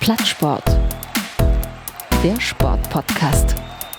Plattsport. Der Sportpodcast.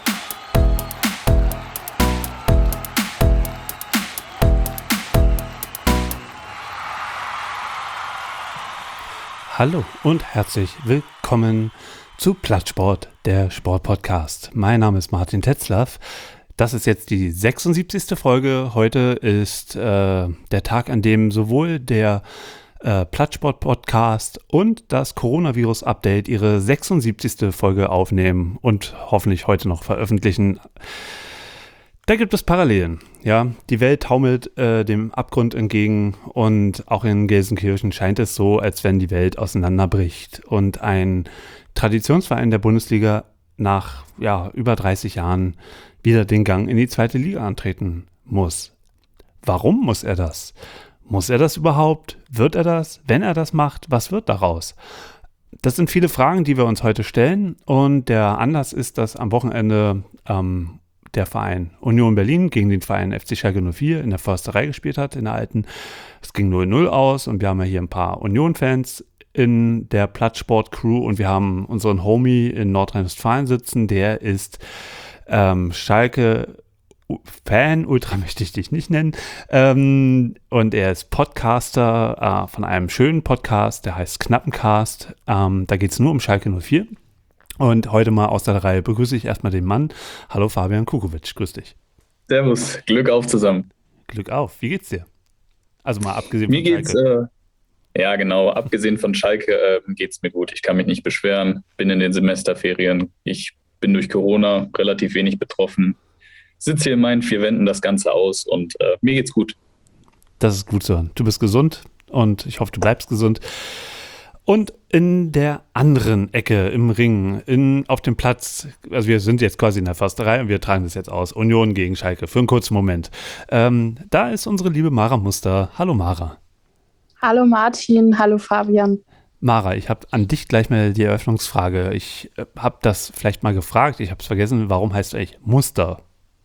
Hallo und herzlich willkommen zu Plattsport, der Sportpodcast. Mein Name ist Martin Tetzlaff. Das ist jetzt die 76. Folge. Heute ist der Tag, an dem sowohl der Plattsport-Podcast und das Coronavirus-Update ihre 76. Folge aufnehmen und hoffentlich heute noch veröffentlichen. Da gibt es Parallelen. Ja, die Welt taumelt dem Abgrund entgegen und auch in Gelsenkirchen scheint es so, als wenn die Welt auseinanderbricht und ein Traditionsverein der Bundesliga nach über 30 Jahren wieder den Gang in die zweite Liga antreten muss. Warum muss er das? Muss er das überhaupt? Wird er das? Wenn er das macht, was wird daraus? Das sind viele Fragen, die wir uns heute stellen, und der Anlass ist, dass am Wochenende der Verein Union Berlin gegen den Verein FC Schalke 04 in der Försterei gespielt hat, in der alten. Es ging 0-0 aus und wir haben ja hier ein paar Union-Fans in der Plattsport-Crew und wir haben unseren Homie in Nordrhein-Westfalen sitzen, der ist Schalke-Fan, Ultra möchte ich dich nicht nennen, und er ist Podcaster von einem schönen Podcast, der heißt Knappencast. Da geht es nur um Schalke 04. Und heute mal aus der Reihe begrüße ich erstmal den Mann. Hallo Fabian Kukowitsch, grüß dich. Servus, Glück auf zusammen. Glück auf, wie geht's dir? Also mal abgesehen Mir von Schalke. Ja genau, abgesehen von Schalke geht's mir gut. Ich kann mich nicht beschweren, bin in den Semesterferien. Ich bin durch Corona relativ wenig betroffen. Sitze hier in meinen 4 Wänden das Ganze aus und mir geht's gut. Das ist gut so. Du bist gesund und ich hoffe, du bleibst gesund. Und in der anderen Ecke im Ring, auf dem Platz, also wir sind jetzt quasi in der Försterei und wir tragen das jetzt aus, Union gegen Schalke, für einen kurzen Moment. Da ist unsere liebe Mara Muster. Hallo Mara. Hallo Martin, hallo Fabian. Mara, ich habe an dich gleich mal die Eröffnungsfrage. Ich habe das vielleicht mal gefragt, ich habe es vergessen, warum heißt du eigentlich Muster?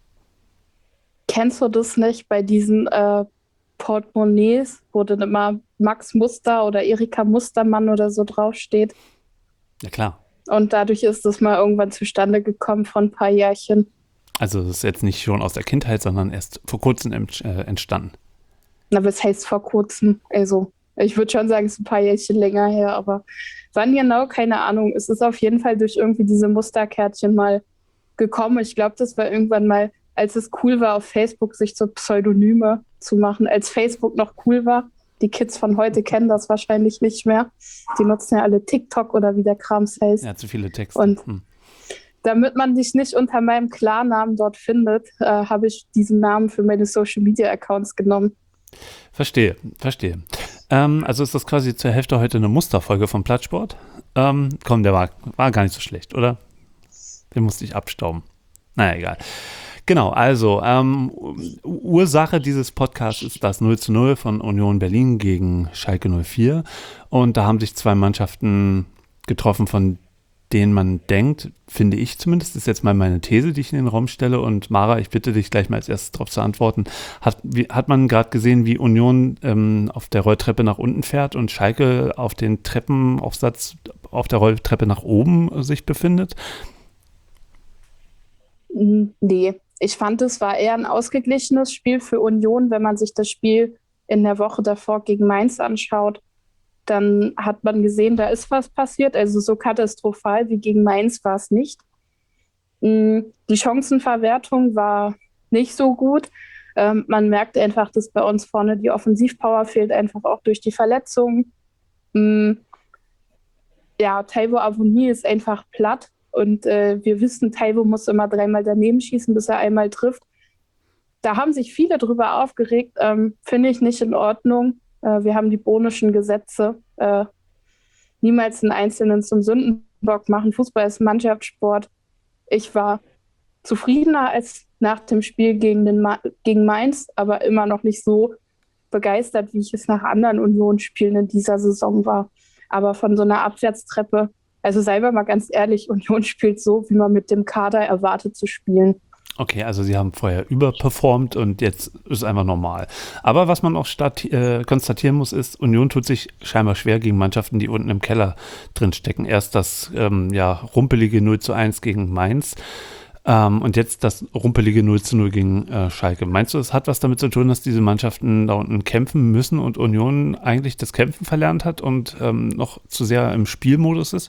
Kennst du das nicht bei diesen Portemonnaies, wo dann immer Max Muster oder Erika Mustermann oder so draufsteht? Ja klar. Und dadurch ist das mal irgendwann zustande gekommen vor ein paar Jährchen. Also das ist jetzt nicht schon aus der Kindheit, sondern erst vor kurzem entstanden. Na, was heißt vor kurzem? Also ich würde schon sagen, es ist ein paar Jährchen länger her, aber wann genau, keine Ahnung. Es ist auf jeden Fall durch irgendwie diese Musterkärtchen mal gekommen. Ich glaube, das war irgendwann mal, als es cool war, auf Facebook sich so Pseudonyme zu machen, als Facebook noch cool war. Die Kids von heute kennen das wahrscheinlich nicht mehr. Die nutzen ja alle TikTok oder wie der Krams heißt. Ja, zu viele Texte. Und damit man dich nicht unter meinem Klarnamen dort findet, habe ich diesen Namen für meine Social-Media-Accounts genommen. Verstehe. Also ist das quasi zur Hälfte heute eine Musterfolge vom Plattsport? Komm, der war gar nicht so schlecht, oder? Den musste ich abstauben. Naja, egal. Genau, also Ursache dieses Podcasts ist das 0:0 von Union Berlin gegen Schalke 04. Und da haben sich 2 Mannschaften getroffen, von denen man denkt, finde ich zumindest, ist jetzt mal meine These, die ich in den Raum stelle. Und Mara, ich bitte dich gleich mal als erstes darauf zu antworten. Hat man gerade gesehen, wie Union auf der Rolltreppe nach unten fährt und Schalke auf den Treppenaufsatz auf der Rolltreppe nach oben sich befindet? Nee, ich fand, es war eher ein ausgeglichenes Spiel für Union. Wenn man sich das Spiel in der Woche davor gegen Mainz anschaut, dann hat man gesehen, da ist was passiert. Also so katastrophal wie gegen Mainz war es nicht. Die Chancenverwertung war nicht so gut. Man merkt einfach, dass bei uns vorne die Offensivpower fehlt, einfach auch durch die Verletzungen. Taiwo Avoni ist einfach platt. Und wir wissen, Taiwo muss immer 3-mal daneben schießen, bis er einmal trifft. Da haben sich viele drüber aufgeregt. Finde ich nicht in Ordnung. Wir haben die Bonischen Gesetze. Niemals einen Einzelnen zum Sündenbock machen. Fußball ist Mannschaftssport. Ich war zufriedener als nach dem Spiel gegen Mainz, aber immer noch nicht so begeistert, wie ich es nach anderen Union-Spielen in dieser Saison war. Aber von so einer Abwärtstreppe, also seien wir mal ganz ehrlich, Union spielt so, wie man mit dem Kader erwartet zu spielen. Okay, also sie haben vorher überperformt und jetzt ist es einfach normal. Aber was man auch konstatieren muss, ist, Union tut sich scheinbar schwer gegen Mannschaften, die unten im Keller drin stecken. Erst das rumpelige 0:1 gegen Mainz und jetzt das rumpelige 0:0 gegen Schalke. Meinst du, es hat was damit zu tun, dass diese Mannschaften da unten kämpfen müssen und Union eigentlich das Kämpfen verlernt hat und noch zu sehr im Spielmodus ist?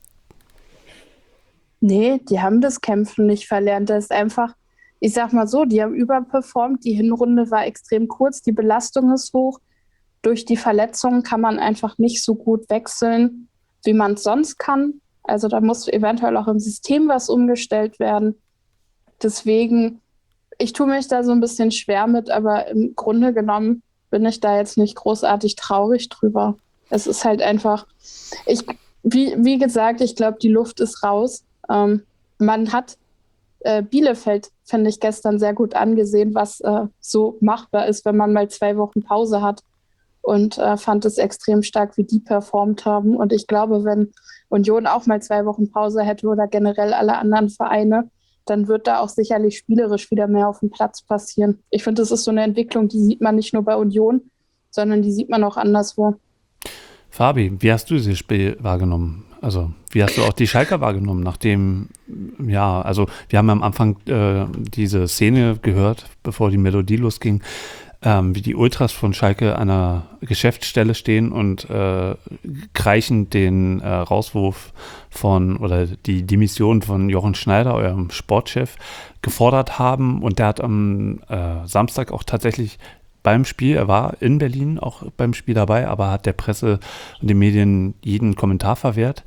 Nee, die haben das Kämpfen nicht verlernt. Das ist einfach, ich sag mal so, die haben überperformt. Die Hinrunde war extrem kurz, die Belastung ist hoch. Durch die Verletzungen kann man einfach nicht so gut wechseln, wie man es sonst kann. Also da muss eventuell auch im System was umgestellt werden. Deswegen, ich tue mich da so ein bisschen schwer mit, aber im Grunde genommen bin ich da jetzt nicht großartig traurig drüber. Es ist halt einfach, wie gesagt, ich glaube, die Luft ist raus. Man hat Bielefeld, finde ich, gestern sehr gut angesehen, was so machbar ist, wenn man mal 2 Wochen Pause hat, und fand es extrem stark, wie die performt haben. Und ich glaube, wenn Union auch mal 2 Wochen Pause hätte oder generell alle anderen Vereine, dann wird da auch sicherlich spielerisch wieder mehr auf dem Platz passieren. Ich finde, das ist so eine Entwicklung, die sieht man nicht nur bei Union, sondern die sieht man auch anderswo. Fabi, wie hast du dieses Spiel wahrgenommen? Also, wie hast du auch die Schalker wahrgenommen, nachdem, also wir haben am Anfang diese Szene gehört, bevor die Melodie losging, wie die Ultras von Schalke an einer Geschäftsstelle stehen und kreischend den Rauswurf oder die Demission von Jochen Schneider, eurem Sportchef, gefordert haben. Und der hat am Samstag auch tatsächlich beim Spiel, er war in Berlin auch beim Spiel dabei, aber hat der Presse und den Medien jeden Kommentar verwehrt.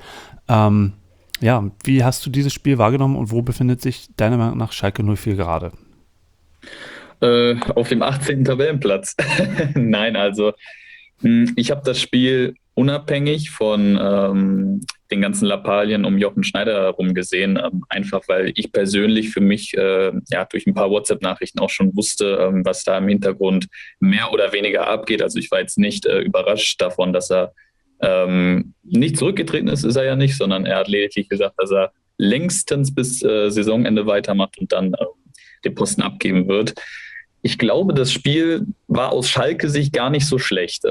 Wie hast du dieses Spiel wahrgenommen und wo befindet sich deiner Meinung nach Schalke 04 gerade? Auf dem 18. Tabellenplatz. Nein, also ich habe das Spiel unabhängig von den ganzen Lappalien um Jochen Schneider herum gesehen, einfach weil ich persönlich für mich durch ein paar WhatsApp-Nachrichten auch schon wusste, was da im Hintergrund mehr oder weniger abgeht. Also ich war jetzt nicht überrascht davon, dass er nicht zurückgetreten ist er ja nicht, sondern er hat lediglich gesagt, dass er längstens bis Saisonende weitermacht und dann den Posten abgeben wird. Ich glaube, das Spiel war aus Schalke-Sicht gar nicht so schlecht.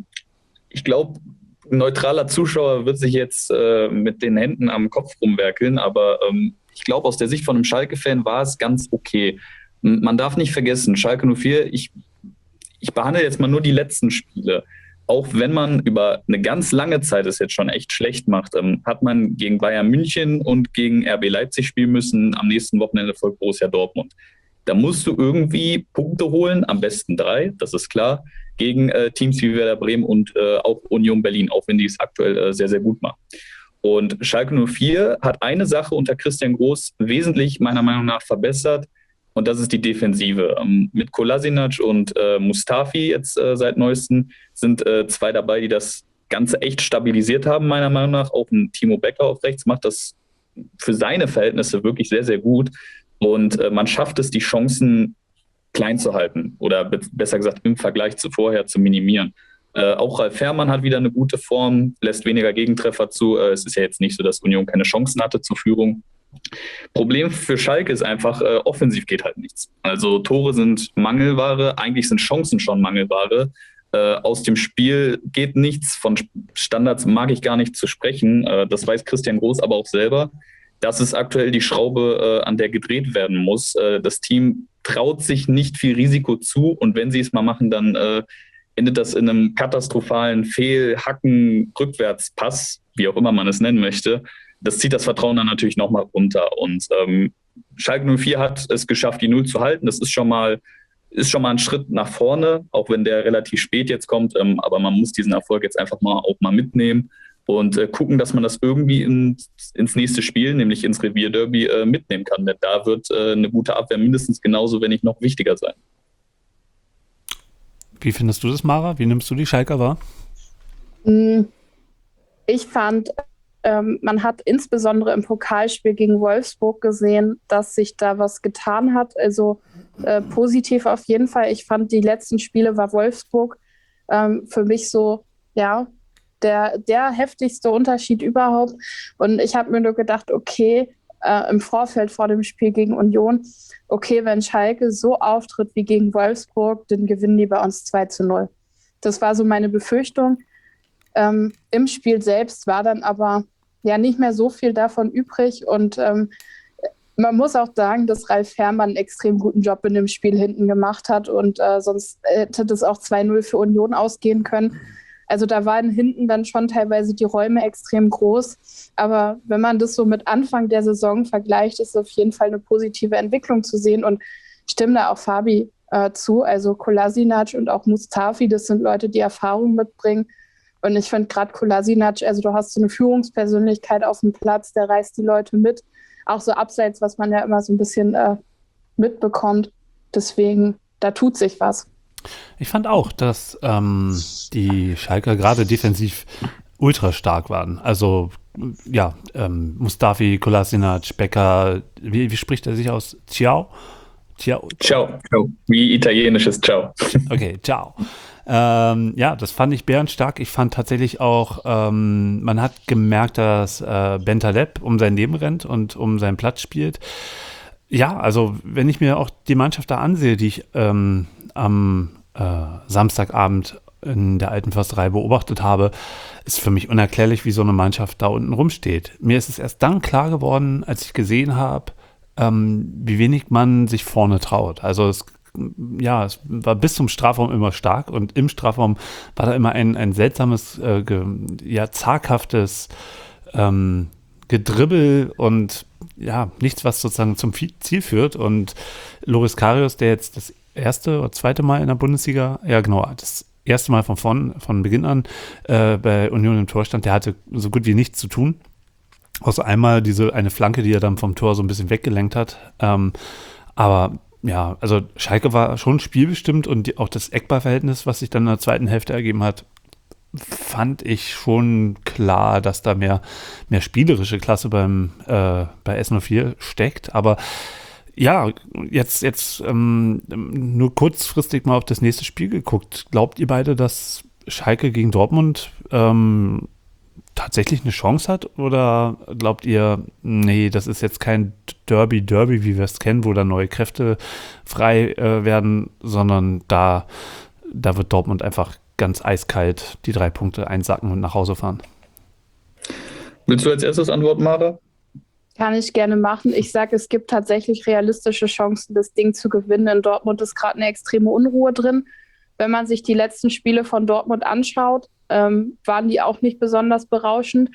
Ich glaube, ein neutraler Zuschauer wird sich jetzt mit den Händen am Kopf rumwerkeln, aber ich glaube, aus der Sicht von einem Schalke-Fan war es ganz okay. Man darf nicht vergessen, Schalke 04, ich behandle jetzt mal nur die letzten Spiele. Auch wenn man über eine ganz lange Zeit es jetzt schon echt schlecht macht, hat man gegen Bayern München und gegen RB Leipzig spielen müssen. Am nächsten Wochenende folgt Borussia Dortmund. Da musst du irgendwie Punkte holen, am besten 3, das ist klar, gegen Teams wie Werder Bremen und auch Union Berlin, auch wenn die es aktuell sehr, sehr gut machen. Und Schalke 04 hat eine Sache unter Christian Groß wesentlich meiner Meinung nach verbessert, und das ist die Defensive. Mit Kolasinac und Mustafi jetzt seit Neuestem sind 2 dabei, die das Ganze echt stabilisiert haben, meiner Meinung nach. Auch ein Timo Becker auf rechts macht das für seine Verhältnisse wirklich sehr, sehr gut. Und man schafft es, die Chancen klein zu halten oder besser gesagt im Vergleich zu vorher zu minimieren. Auch Ralf Fährmann hat wieder eine gute Form, lässt weniger Gegentreffer zu. Es ist ja jetzt nicht so, dass Union keine Chancen hatte zur Führung. Problem für Schalke ist einfach, offensiv geht halt nichts. Also Tore sind Mangelware, eigentlich sind Chancen schon Mangelware. Aus dem Spiel geht nichts, von Standards mag ich gar nicht zu sprechen. Das weiß Christian Groß aber auch selber. Das ist aktuell die Schraube, an der gedreht werden muss. Das Team traut sich nicht viel Risiko zu, und wenn sie es mal machen, dann endet das in einem katastrophalen Hacken-Rückwärtspass, wie auch immer man es nennen möchte. Das zieht das Vertrauen dann natürlich nochmal runter. Und Schalke 04 hat es geschafft, die 0 zu halten. Das ist schon mal ein Schritt nach vorne, auch wenn der relativ spät jetzt kommt. Aber man muss diesen Erfolg jetzt einfach auch mal mitnehmen und gucken, dass man das irgendwie ins nächste Spiel, nämlich ins Revierderby, mitnehmen kann. Denn da wird eine gute Abwehr mindestens genauso, wenn nicht noch wichtiger sein. Wie findest du das, Mara? Wie nimmst du die Schalker wahr? Ich fand, man hat insbesondere im Pokalspiel gegen Wolfsburg gesehen, dass sich da was getan hat. Also positiv auf jeden Fall. Ich fand, die letzten Spiele war Wolfsburg für mich so, der heftigste Unterschied überhaupt. Und ich habe mir nur gedacht, okay, im Vorfeld vor dem Spiel gegen Union, okay, wenn Schalke so auftritt wie gegen Wolfsburg, dann gewinnen die bei uns 2-0. Das war so meine Befürchtung. Im Spiel selbst war dann aber ja nicht mehr so viel davon übrig und man muss auch sagen, dass Ralf Fährmann einen extrem guten Job in dem Spiel hinten gemacht hat und sonst hätte das auch 2-0 für Union ausgehen können. Also da waren hinten dann schon teilweise die Räume extrem groß. Aber wenn man das so mit Anfang der Saison vergleicht, ist auf jeden Fall eine positive Entwicklung zu sehen. Und stimme da auch Fabi zu. Also Kolasinac und auch Mustafi, das sind Leute, die Erfahrung mitbringen. Und ich finde gerade Kolasinac, also du hast so eine Führungspersönlichkeit auf dem Platz, der reißt die Leute mit. Auch so abseits, was man ja immer so ein bisschen mitbekommt. Deswegen, da tut sich was. Ich fand auch, dass die Schalker gerade defensiv ultra stark waren. Also ja, Mustafi, Kolasinac, Becker, wie spricht er sich aus? Ciao? Ciao. Ciao. Wie italienisches Ciao. Okay, ciao. Ja, das fand ich bärenstark. Ich fand tatsächlich auch, man hat gemerkt, dass Bentaleb um sein Leben rennt und um seinen Platz spielt. Ja, also wenn ich mir auch die Mannschaft da ansehe, die ich am Samstagabend in der Alten Försterei beobachtet habe, ist für mich unerklärlich, wie so eine Mannschaft da unten rumsteht. Mir ist es erst dann klar geworden, als ich gesehen habe, wie wenig man sich vorne traut. Also es war bis zum Strafraum immer stark und im Strafraum war da immer ein seltsames, zaghaftes Gedribbel und ja, nichts, was sozusagen zum Ziel führt. Und Loris Karius, der jetzt das erste oder zweite Mal in der Bundesliga, ja genau, das erste Mal von Beginn an bei Union im Tor stand, der hatte so gut wie nichts zu tun. Außer einmal eine Flanke, die er dann vom Tor so ein bisschen weggelenkt hat. Aber ja, also Schalke war schon spielbestimmt und auch das Eckballverhältnis, was sich dann in der zweiten Hälfte ergeben hat, fand ich schon klar, dass da mehr spielerische Klasse bei S04 steckt. Aber ja, jetzt nur kurzfristig mal auf das nächste Spiel geguckt. Glaubt ihr beide, dass Schalke gegen Dortmund tatsächlich eine Chance hat? Oder glaubt ihr, nee, das ist jetzt kein Derby, wie wir es kennen, wo da neue Kräfte frei werden, sondern da wird Dortmund einfach ganz eiskalt die 3 Punkte einsacken und nach Hause fahren? Willst du als erstes antworten, Mara? Kann ich gerne machen. Ich sage, es gibt tatsächlich realistische Chancen, das Ding zu gewinnen. In Dortmund ist gerade eine extreme Unruhe drin. Wenn man sich die letzten Spiele von Dortmund anschaut, waren die auch nicht besonders berauschend.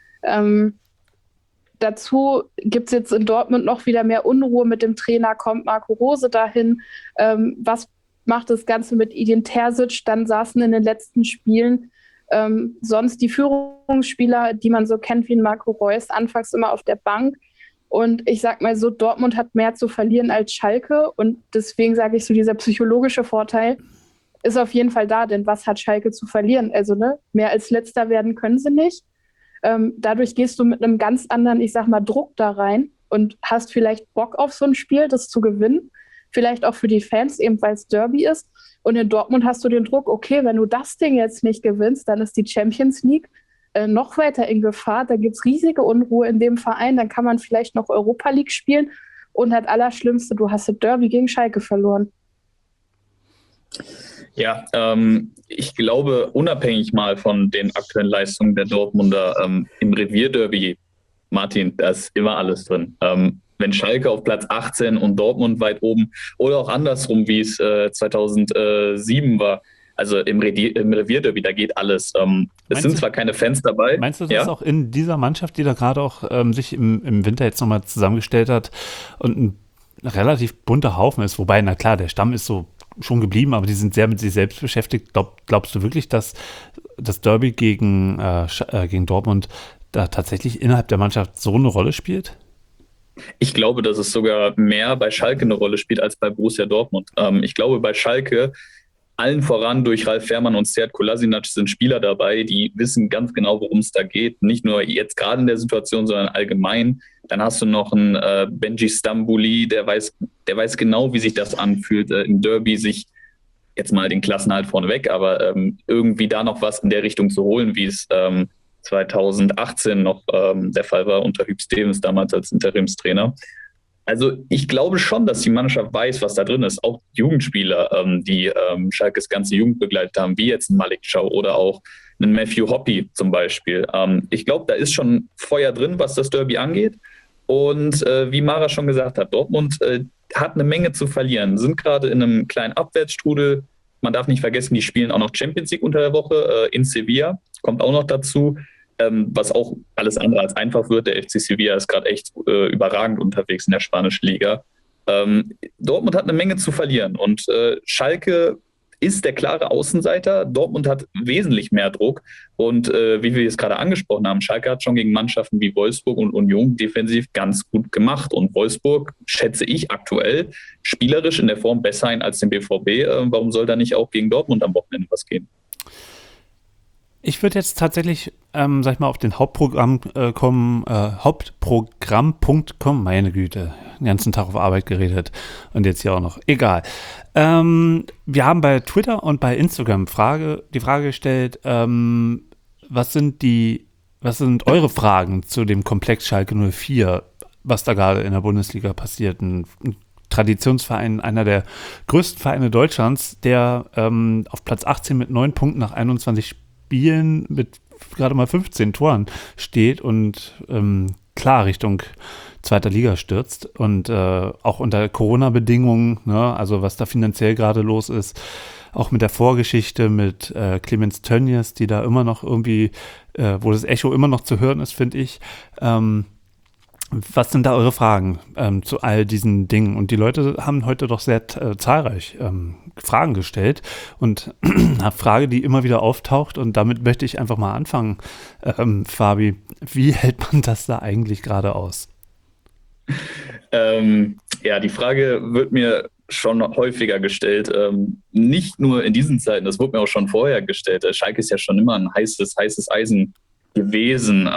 Dazu gibt es jetzt in Dortmund noch wieder mehr Unruhe mit dem Trainer. Kommt Marco Rose dahin? Was macht das Ganze mit Edin Terzic? Dann saßen in den letzten Spielen sonst die Führungsspieler, die man so kennt wie Marco Reus, anfangs immer auf der Bank. Und ich sag mal so, Dortmund hat mehr zu verlieren als Schalke. Und deswegen sage ich so, dieser psychologische Vorteil ist auf jeden Fall da. Denn was hat Schalke zu verlieren? Also mehr als Letzter werden können sie nicht. Dadurch gehst du mit einem ganz anderen, ich sag mal, Druck da rein und hast vielleicht Bock auf so ein Spiel, das zu gewinnen. Vielleicht auch für die Fans, eben weil es Derby ist. Und in Dortmund hast du den Druck, okay, wenn du das Ding jetzt nicht gewinnst, dann ist die Champions League noch weiter in Gefahr. Da gibt es riesige Unruhe in dem Verein. Dann kann man vielleicht noch Europa League spielen. Und das Allerschlimmste, du hast das Derby gegen Schalke verloren. Ja, ich glaube, unabhängig mal von den aktuellen Leistungen der Dortmunder im Revierderby, Martin, da ist immer alles drin. Wenn Schalke auf Platz 18 und Dortmund weit oben oder auch andersrum, wie es 2007 war, also im Revierderby, da geht alles. Es sind zwar keine Fans dabei. Meinst du, das ist auch in dieser Mannschaft, die da gerade auch sich im Winter jetzt nochmal zusammengestellt hat und ein relativ bunter Haufen ist? Wobei, na klar, der Stamm ist so schon geblieben, aber die sind sehr mit sich selbst beschäftigt. Glaubst du wirklich, dass das Derby gegen Dortmund da tatsächlich innerhalb der Mannschaft so eine Rolle spielt? Ich glaube, dass es sogar mehr bei Schalke eine Rolle spielt als bei Borussia Dortmund. Ich glaube, bei Schalke, allen voran durch Ralf Fährmann und Sead Kolasinac, sind Spieler dabei, die wissen ganz genau, worum es da geht. Nicht nur jetzt gerade in der Situation, sondern allgemein. Dann hast du noch einen Benji Stambouli, der weiß genau, wie sich das anfühlt, im Derby sich jetzt mal den Klassenerhalt vorneweg, aber irgendwie da noch was in der Richtung zu holen, wie es 2018 noch der Fall war unter Huub Stevens damals als Interimstrainer. Also ich glaube schon, dass die Mannschaft weiß, was da drin ist. Auch Jugendspieler, die Schalkes ganze Jugend begleitet haben, wie jetzt ein Malik Chow oder auch einen Matthew Hoppe zum Beispiel. Ich glaube, da ist schon Feuer drin, was das Derby angeht. Und wie Mara schon gesagt hat, Dortmund hat eine Menge zu verlieren, sind gerade in einem kleinen Abwärtsstrudel. Man darf nicht vergessen, die spielen auch noch Champions League unter der Woche in Sevilla, kommt auch noch dazu. Was auch alles andere als einfach wird. Der FC Sevilla ist gerade echt überragend unterwegs in der spanischen Liga. Dortmund hat eine Menge zu verlieren und Schalke ist der klare Außenseiter. Dortmund hat wesentlich mehr Druck und wie wir es gerade angesprochen haben, Schalke hat schon gegen Mannschaften wie Wolfsburg und Union defensiv ganz gut gemacht und Wolfsburg schätze ich aktuell spielerisch in der Form besser ein als den BVB. Warum soll da nicht auch gegen Dortmund am Wochenende was gehen? Ich würde jetzt tatsächlich, sag ich mal, auf den Hauptprogramm kommen, hauptprogramm.com, meine Güte, den ganzen Tag auf Arbeit geredet und jetzt hier auch noch, egal. Wir haben bei Twitter und bei Instagram die Frage gestellt, was sind eure Fragen zu dem Komplex Schalke 04, was da gerade in der Bundesliga passiert, ein Traditionsverein, einer der größten Vereine Deutschlands, der auf Platz 18 mit 9 Punkten nach 21 Spielen mit gerade mal 15 Toren steht und klar Richtung zweiter Liga stürzt und auch unter Corona-Bedingungen, ne, also was da finanziell gerade los ist, auch mit der Vorgeschichte mit Clemens Tönnies, die da immer noch irgendwie, wo das Echo immer noch zu hören ist, finde ich. Was sind da eure Fragen zu all diesen Dingen? Und die Leute haben heute doch sehr zahlreich Fragen gestellt und eine Frage, die immer wieder auftaucht und damit möchte ich einfach mal anfangen. Fabi, wie hält man das da eigentlich gerade aus? Ja, die Frage wird mir schon häufiger gestellt. Nicht nur in diesen Zeiten, das wurde mir auch schon vorher gestellt. Schalke ist ja schon immer ein heißes Eisen gewesen.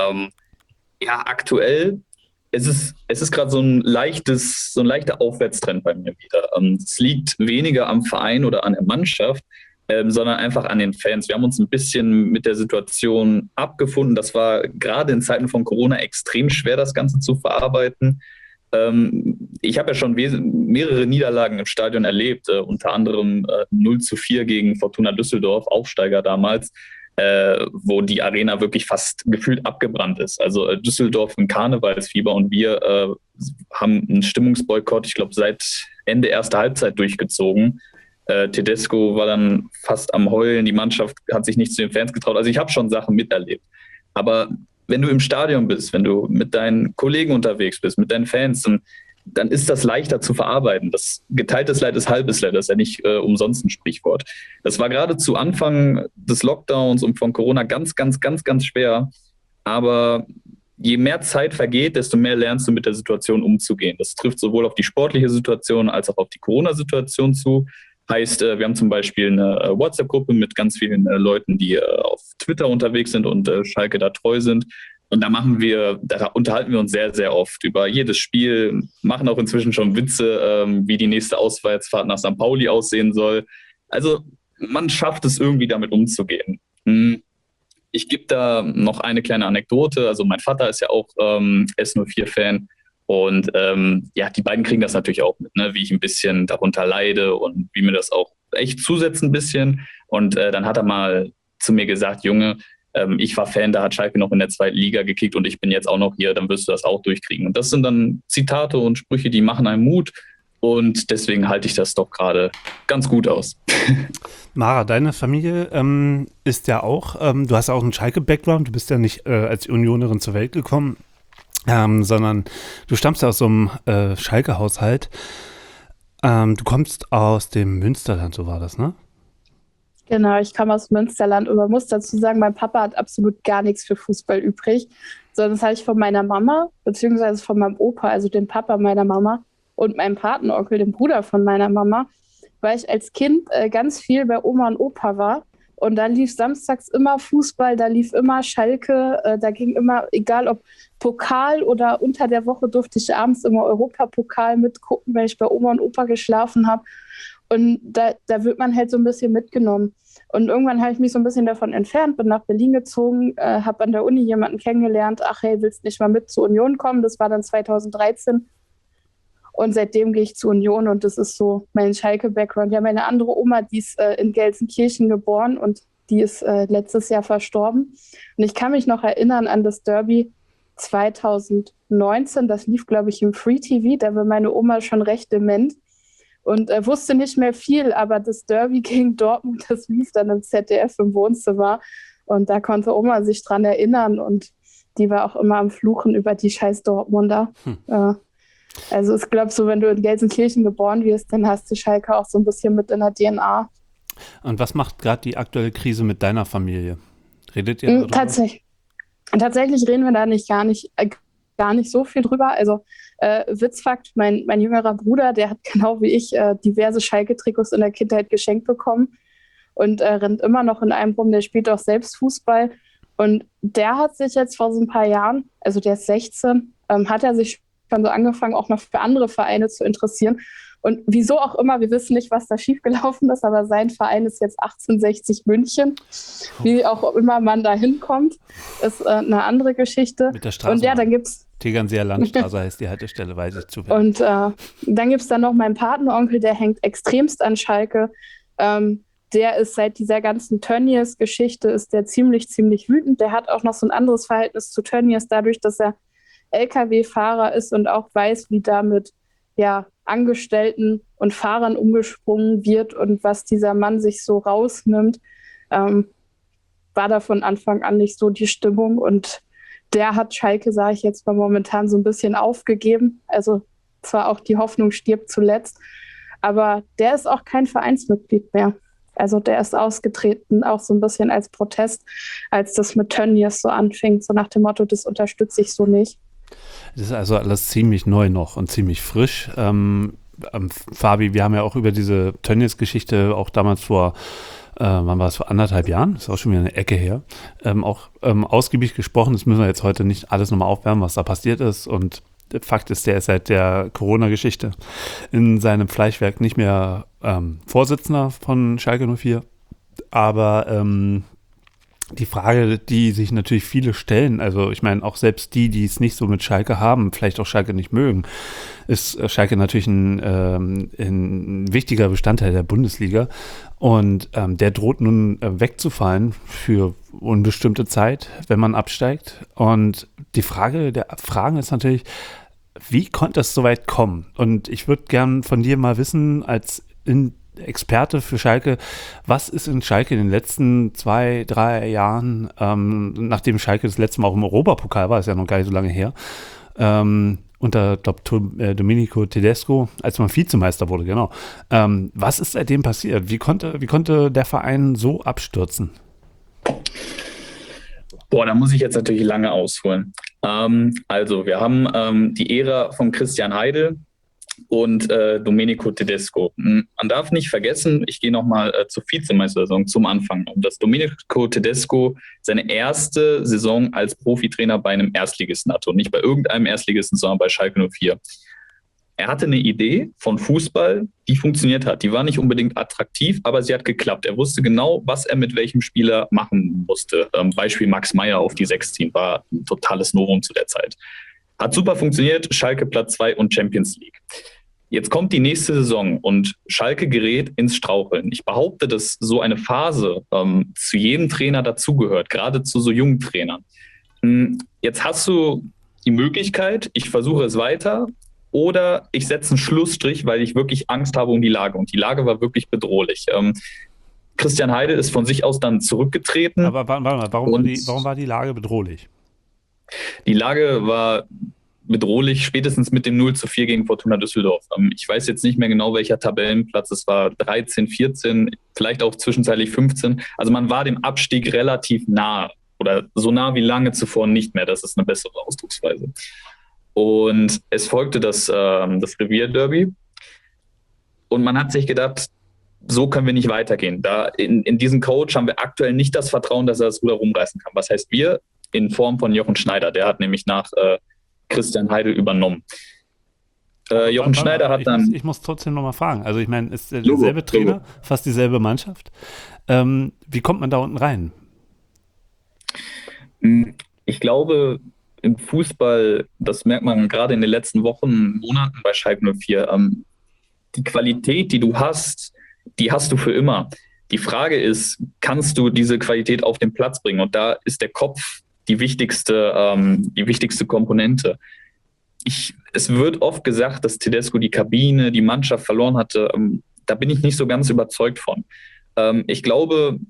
Ja, aktuell es ist gerade so ein leichter Aufwärtstrend bei mir wieder. Es liegt weniger am Verein oder an der Mannschaft, sondern einfach an den Fans. Wir haben uns ein bisschen mit der Situation abgefunden. Das war gerade in Zeiten von Corona extrem schwer, das Ganze zu verarbeiten. Ich habe ja schon mehrere Niederlagen im Stadion erlebt, unter anderem 0-4 gegen Fortuna Düsseldorf, Aufsteiger damals, wo die Arena wirklich fast gefühlt abgebrannt ist. Also Düsseldorf im Karnevalsfieber und wir haben einen Stimmungsboykott, ich glaube, seit Ende erster Halbzeit durchgezogen. Tedesco war dann fast am Heulen, die Mannschaft hat sich nicht zu den Fans getraut. Also ich habe schon Sachen miterlebt. Aber wenn du im Stadion bist, wenn du mit deinen Kollegen unterwegs bist, mit deinen Fans, dann ist das leichter zu verarbeiten. Das geteiltes Leid ist halbes Leid, das ist ja nicht umsonst ein Sprichwort. Das war gerade zu Anfang des Lockdowns und von Corona ganz, ganz, ganz, ganz schwer. Aber je mehr Zeit vergeht, desto mehr lernst du mit der Situation umzugehen. Das trifft sowohl auf die sportliche Situation als auch auf die Corona-Situation zu. Heißt, wir haben zum Beispiel eine WhatsApp-Gruppe mit ganz vielen Leuten, die auf Twitter unterwegs sind und Schalke da treu sind. Und da unterhalten wir uns sehr, sehr oft über jedes Spiel, machen auch inzwischen schon Witze, wie die nächste Auswärtsfahrt nach St. Pauli aussehen soll. Also man schafft es irgendwie damit umzugehen. Ich gebe da noch eine kleine Anekdote. Also mein Vater ist ja auch S04-Fan. Und ja, die beiden kriegen das natürlich auch mit, ne? Wie ich ein bisschen darunter leide und wie mir das auch echt zusetzt ein bisschen. Und dann hat er mal zu mir gesagt, Junge, ich war Fan, da hat Schalke noch in der zweiten Liga gekickt und ich bin jetzt auch noch hier, dann wirst du das auch durchkriegen. Und das sind dann Zitate und Sprüche, die machen einen Mut. Und deswegen halte ich das doch gerade ganz gut aus. Mara, deine Familie ist ja auch, du hast ja auch einen Schalke-Background, du bist ja nicht als Unionerin zur Welt gekommen. Sondern du stammst ja aus so einem Schalke-Haushalt. Du kommst aus dem Münsterland, so war das, ne? Genau, ich komme aus Münsterland und man muss dazu sagen, mein Papa hat absolut gar nichts für Fußball übrig, sondern das habe ich von meiner Mama, beziehungsweise von meinem Opa, also dem Papa meiner Mama und meinem Patenonkel, dem Bruder von meiner Mama, weil ich als Kind ganz viel bei Oma und Opa war. Und da lief samstags immer Fußball, da lief immer Schalke, da ging immer, egal ob Pokal oder unter der Woche durfte ich abends immer Europapokal mitgucken, weil ich bei Oma und Opa geschlafen habe. Und da wird man halt so ein bisschen mitgenommen. Und irgendwann habe ich mich so ein bisschen davon entfernt, bin nach Berlin gezogen, habe an der Uni jemanden kennengelernt. Ach hey, willst nicht mal mit zur Union kommen? Das war dann 2013. Und seitdem gehe ich zur Union und das ist so mein Schalke-Background. Ja, meine andere Oma, die ist in Gelsenkirchen geboren und die ist letztes Jahr verstorben. Und ich kann mich noch erinnern an das Derby 2019. Das lief, glaube ich, im Free TV. Da war meine Oma schon recht dement und wusste nicht mehr viel. Aber das Derby gegen Dortmund, das lief dann im ZDF im Wohnzimmer. Und da konnte Oma sich dran erinnern. Und die war auch immer am Fluchen über die scheiß Dortmunder. Also ich glaube, so wenn du in Gelsenkirchen geboren wirst, dann hast du Schalke auch so ein bisschen mit in der DNA. Und was macht gerade die aktuelle Krise mit deiner Familie? Redet ihr darüber? Tatsächlich reden wir da gar nicht so viel drüber. Also Witzfakt, mein jüngerer Bruder, der hat genau wie ich diverse Schalke-Trikots in der Kindheit geschenkt bekommen und rennt immer noch in einem rum. Der spielt auch selbst Fußball. Und der hat sich jetzt vor so ein paar Jahren, also der ist 16, hat er sich schon so angefangen, auch noch für andere Vereine zu interessieren. Und wieso auch immer, wir wissen nicht, was da schiefgelaufen ist, aber sein Verein ist jetzt 1860 München. Wie auch immer man da hinkommt, ist eine andere Geschichte. Mit der Straße. Und ja, dann gibt's Tegernseer Landstraße heißt die Haltestelle, weiß ich zufällig. Und dann gibt es dann noch meinen Patenonkel, der hängt extremst an Schalke. Der ist seit dieser ganzen Tönnies-Geschichte ist der ziemlich wütend. Der hat auch noch so ein anderes Verhältnis zu Tönnies, dadurch, dass er LKW-Fahrer ist und auch weiß, wie da mit Angestellten und Fahrern umgesprungen wird und was dieser Mann sich so rausnimmt, war da von Anfang an nicht so die Stimmung. Und der hat Schalke, sage ich jetzt mal, momentan so ein bisschen aufgegeben. Also zwar auch die Hoffnung stirbt zuletzt, aber der ist auch kein Vereinsmitglied mehr. Also der ist ausgetreten, auch so ein bisschen als Protest, als das mit Tönnies so anfing, so nach dem Motto, das unterstütze ich so nicht. Das ist also alles ziemlich neu noch und ziemlich frisch. Fabi, wir haben ja auch über diese Tönnies-Geschichte auch damals vor, wann war es, vor 1,5 Jahren, das ist auch schon wieder eine Ecke her, auch ausgiebig gesprochen. Das müssen wir jetzt heute nicht alles nochmal aufwärmen, was da passiert ist. Und Fakt ist, der ist seit der Corona-Geschichte in seinem Fleischwerk nicht mehr Vorsitzender von Schalke 04. Aber die Frage, die sich natürlich viele stellen, also ich meine auch selbst die es nicht so mit Schalke haben, vielleicht auch Schalke nicht mögen, ist Schalke natürlich ein wichtiger Bestandteil der Bundesliga und der droht nun wegzufallen für unbestimmte Zeit, wenn man absteigt. Und die Frage der Fragen ist natürlich, wie konnte es so weit kommen? Und ich würde gern von dir mal wissen, als Experte für Schalke, was ist in Schalke in den letzten 2-3 Jahren, nachdem Schalke das letzte Mal auch im Europapokal war, ist ja noch gar nicht so lange her, unter Domenico Tedesco, als man Vizemeister wurde, genau. Was ist seitdem passiert? Wie konnte der Verein so abstürzen? Da muss ich jetzt natürlich lange ausholen. Also wir haben die Ära von Christian Heidel und Domenico Tedesco. Man darf nicht vergessen, ich gehe nochmal zur Vizemeistersaison zum Anfang. Dass Domenico Tedesco seine erste Saison als Profitrainer bei einem Erstligisten hatte und nicht bei irgendeinem Erstligisten, sondern bei Schalke 04. Er hatte eine Idee von Fußball, die funktioniert hat. Die war nicht unbedingt attraktiv, aber sie hat geklappt. Er wusste genau, was er mit welchem Spieler machen musste. Beispiel Max Meyer auf die 6 ziehen, war ein totales Novum zu der Zeit. Hat super funktioniert, Schalke Platz 2 und Champions League. Jetzt kommt die nächste Saison und Schalke gerät ins Straucheln. Ich behaupte, dass so eine Phase zu jedem Trainer dazugehört, gerade zu so jungen Trainern. Jetzt hast du die Möglichkeit, ich versuche es weiter oder ich setze einen Schlussstrich, weil ich wirklich Angst habe um die Lage. Und die Lage war wirklich bedrohlich. Christian Heidel ist von sich aus dann zurückgetreten. Aber warte mal, warum war die Lage bedrohlich? Die Lage war bedrohlich, spätestens mit dem 0:4 gegen Fortuna Düsseldorf. Ich weiß jetzt nicht mehr genau, welcher Tabellenplatz es war, 13, 14, vielleicht auch zwischenzeitlich 15. Also man war dem Abstieg relativ nah oder so nah wie lange zuvor nicht mehr. Das ist eine bessere Ausdrucksweise. Und es folgte das Revierderby. Und man hat sich gedacht, so können wir nicht weitergehen. Da in diesen Coach haben wir aktuell nicht das Vertrauen, dass er das Ruder rumreißen kann. Was heißt wir? In Form von Jochen Schneider. Der hat nämlich nach Christian Heidel übernommen. Jochen Schneider hat dann... Ich muss trotzdem nochmal fragen. Also ich meine, ist Logo, derselbe Trainer, Logo. fast dieselbe Mannschaft. Wie kommt man da unten rein? Ich glaube, im Fußball, das merkt man gerade in den letzten Wochen, Monaten bei Schalke 04, die Qualität, die du hast, die hast du für immer. Die Frage ist, kannst du diese Qualität auf den Platz bringen? Und da ist der Kopf die wichtigste Komponente. Es wird oft gesagt, dass Tedesco die Kabine, die Mannschaft verloren hatte. Da bin ich nicht so ganz überzeugt von. Ich glaube,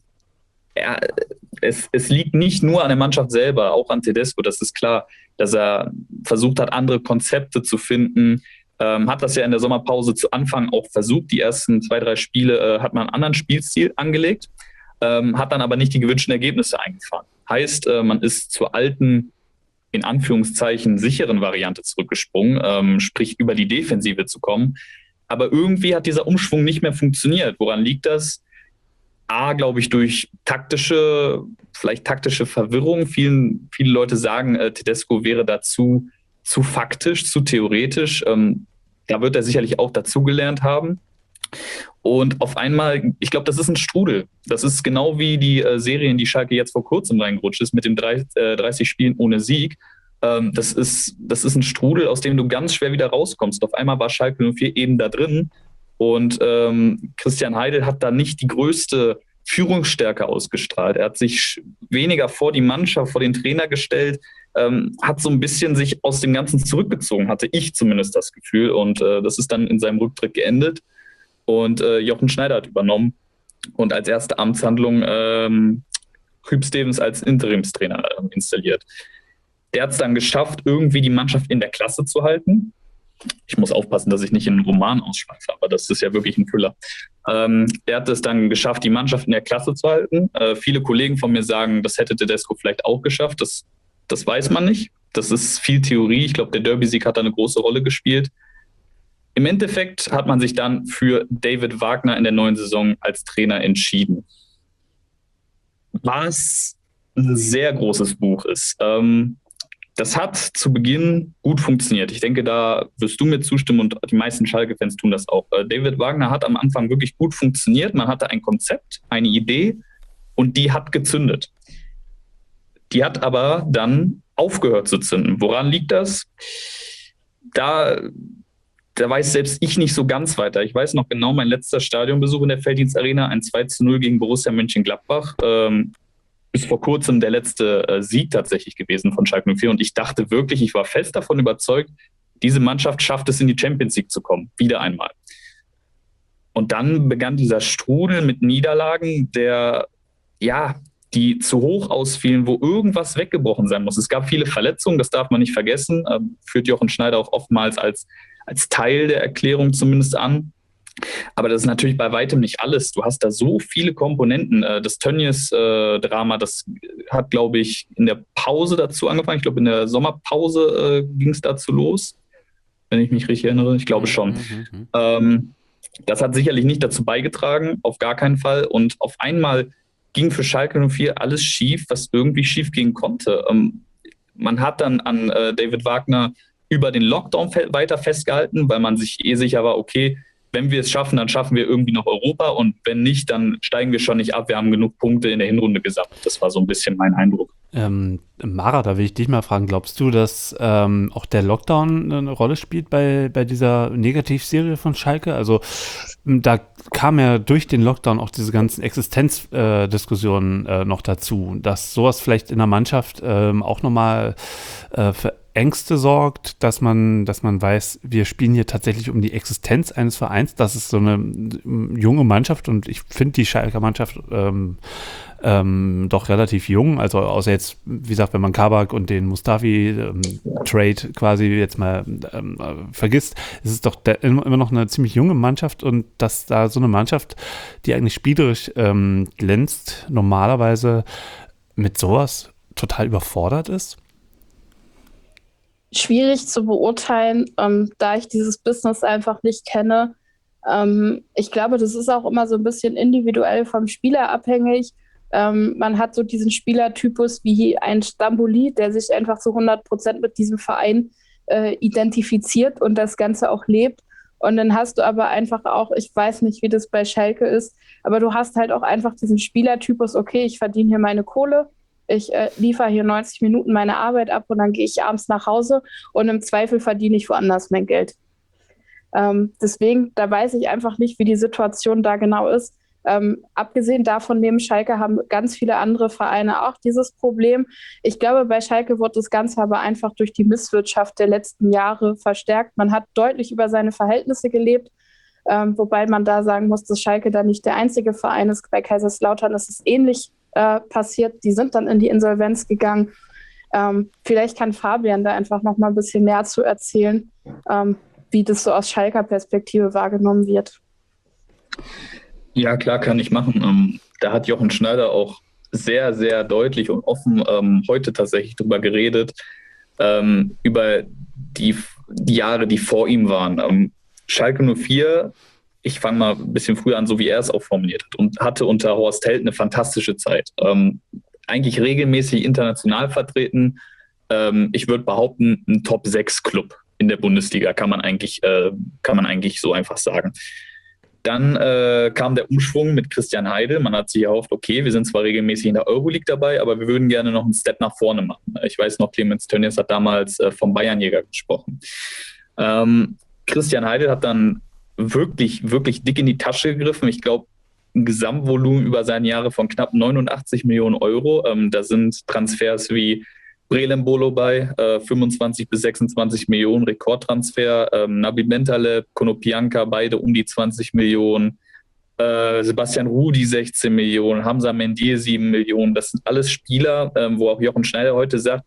es liegt nicht nur an der Mannschaft selber, auch an Tedesco, das ist klar, dass er versucht hat, andere Konzepte zu finden. Hat das ja in der Sommerpause zu Anfang auch versucht. Die ersten 2, 3 Spiele hat man einen anderen Spielstil angelegt, hat dann aber nicht die gewünschten Ergebnisse eingefahren. Heißt, man ist zur alten, in Anführungszeichen, sicheren Variante zurückgesprungen, sprich über die Defensive zu kommen. Aber irgendwie hat dieser Umschwung nicht mehr funktioniert. Woran liegt das? Glaube ich, durch taktische Verwirrung. Viele Leute sagen, Tedesco wäre dazu zu faktisch, zu theoretisch. Da wird er sicherlich auch dazugelernt haben. Und auf einmal, ich glaube, das ist ein Strudel. Das ist genau wie die Serie, in die Schalke jetzt vor kurzem reingerutscht ist, mit den 30 Spielen ohne Sieg. Das ist ein Strudel, aus dem du ganz schwer wieder rauskommst. Auf einmal war Schalke 04 eben da drin. Und Christian Heidel hat da nicht die größte Führungsstärke ausgestrahlt. Er hat sich weniger vor die Mannschaft, vor den Trainer gestellt, hat so ein bisschen sich aus dem Ganzen zurückgezogen, hatte ich zumindest das Gefühl. Und das ist dann in seinem Rücktritt geendet. Und Jochen Schneider hat übernommen und als erste Amtshandlung Hüb Stevens als Interimstrainer installiert. Der hat es dann geschafft, irgendwie die Mannschaft in der Klasse zu halten. Ich muss aufpassen, dass ich nicht in einen Roman ausschweife, aber das ist ja wirklich ein Thriller. Der hat es dann geschafft, die Mannschaft in der Klasse zu halten. Viele Kollegen von mir sagen, das hätte Tedesco vielleicht auch geschafft. Das weiß man nicht. Das ist viel Theorie. Ich glaube, der Derby-Sieg hat da eine große Rolle gespielt. Im Endeffekt hat man sich dann für David Wagner in der neuen Saison als Trainer entschieden. Was ein sehr großes Buch ist. Das hat zu Beginn gut funktioniert. Ich denke, da wirst du mir zustimmen und die meisten Schalke-Fans tun das auch. David Wagner hat am Anfang wirklich gut funktioniert. Man hatte ein Konzept, eine Idee und die hat gezündet. Die hat aber dann aufgehört zu zünden. Woran liegt das? Da weiß selbst ich nicht so ganz weiter. Ich weiß noch genau, mein letzter Stadionbesuch in der Felddienst-Arena, ein 2:0 gegen Borussia Mönchengladbach, ist vor kurzem der letzte Sieg tatsächlich gewesen von Schalke 04. Und ich dachte wirklich, ich war fest davon überzeugt, diese Mannschaft schafft es, in die Champions League zu kommen. Wieder einmal. Und dann begann dieser Strudel mit Niederlagen, die zu hoch ausfielen, wo irgendwas weggebrochen sein muss. Es gab viele Verletzungen, das darf man nicht vergessen. Führt Jochen Schneider auch oftmals als Teil der Erklärung zumindest an. Aber das ist natürlich bei weitem nicht alles. Du hast da so viele Komponenten. Das Tönnies-Drama, das hat, glaube ich, in der Pause dazu angefangen. Ich glaube, in der Sommerpause ging es dazu los, wenn ich mich richtig erinnere. Ich glaube schon. Das hat sicherlich nicht dazu beigetragen, auf gar keinen Fall. Und auf einmal ging für Schalke 04 alles schief, was irgendwie schief gehen konnte. Man hat dann an David Wagner über den Lockdown weiter festgehalten, weil man sich sicher war, okay, wenn wir es schaffen, dann schaffen wir irgendwie noch Europa und wenn nicht, dann steigen wir schon nicht ab. Wir haben genug Punkte in der Hinrunde gesammelt. Das war so ein bisschen mein Eindruck. Mara, da will ich dich mal fragen, glaubst du, dass auch der Lockdown eine Rolle spielt bei dieser Negativserie von Schalke? Also da kam ja durch den Lockdown auch diese ganzen Existenzdiskussionen noch dazu, dass sowas vielleicht in der Mannschaft auch nochmal für Ängste sorgt, dass man weiß, wir spielen hier tatsächlich um die Existenz eines Vereins. Das ist so eine junge Mannschaft und ich finde die Schalker Mannschaft doch relativ jung, also außer jetzt, wie gesagt, wenn man Kabak und den Mustafi-Trade quasi jetzt mal vergisst, ist es doch immer noch eine ziemlich junge Mannschaft und dass da so eine Mannschaft, die eigentlich spielerisch glänzt, normalerweise mit sowas total überfordert ist? Schwierig zu beurteilen, da ich dieses Business einfach nicht kenne. Ich glaube, das ist auch immer so ein bisschen individuell vom Spieler abhängig. Man hat so diesen Spielertypus wie ein Stamboli, der sich einfach zu 100% mit diesem Verein identifiziert und das Ganze auch lebt. Und dann hast du aber einfach auch, ich weiß nicht, wie das bei Schalke ist, aber du hast halt auch einfach diesen Spielertypus, okay, ich verdiene hier meine Kohle, ich liefere hier 90 Minuten meine Arbeit ab und dann gehe ich abends nach Hause und im Zweifel verdiene ich woanders mein Geld. Deswegen, da weiß ich einfach nicht, wie die Situation da genau ist. Abgesehen davon, neben Schalke haben ganz viele andere Vereine auch dieses Problem. Ich glaube, bei Schalke wird das Ganze aber einfach durch die Misswirtschaft der letzten Jahre verstärkt. Man hat deutlich über seine Verhältnisse gelebt, wobei man da sagen muss, dass Schalke da nicht der einzige Verein ist. Bei Kaiserslautern ist es ähnlich passiert. Die sind dann in die Insolvenz gegangen. Vielleicht kann Fabian da einfach noch mal ein bisschen mehr zu erzählen, wie das so aus Schalker Perspektive wahrgenommen wird. Ja, klar, kann ich machen. Da hat Jochen Schneider auch sehr, sehr deutlich und offen heute tatsächlich drüber geredet, über die Jahre, die vor ihm waren. Schalke 04, ich fange mal ein bisschen früher an, so wie er es auch formuliert hat, und hatte unter Horst Held eine fantastische Zeit. Eigentlich regelmäßig international vertreten. Ich würde behaupten, ein Top-6-Club in der Bundesliga, kann man eigentlich so einfach sagen. Dann kam der Umschwung mit Christian Heidel. Man hat sich erhofft, okay, wir sind zwar regelmäßig in der Euroleague dabei, aber wir würden gerne noch einen Step nach vorne machen. Ich weiß noch, Clemens Tönnies hat damals vom Bayernjäger gesprochen. Christian Heidel hat dann wirklich, wirklich dick in die Tasche gegriffen. Ich glaube, ein Gesamtvolumen über seine Jahre von knapp 89 Millionen Euro. Da sind Transfers wie Brelembolo bei 25 bis 26 Millionen Rekordtransfer, Nabil Bentaleb, Konoplyanka beide um die 20 Millionen, Sebastian Rudy 16 Millionen, Hamza Mendy 7 Millionen. Das sind alles Spieler, wo auch Jochen Schneider heute sagt,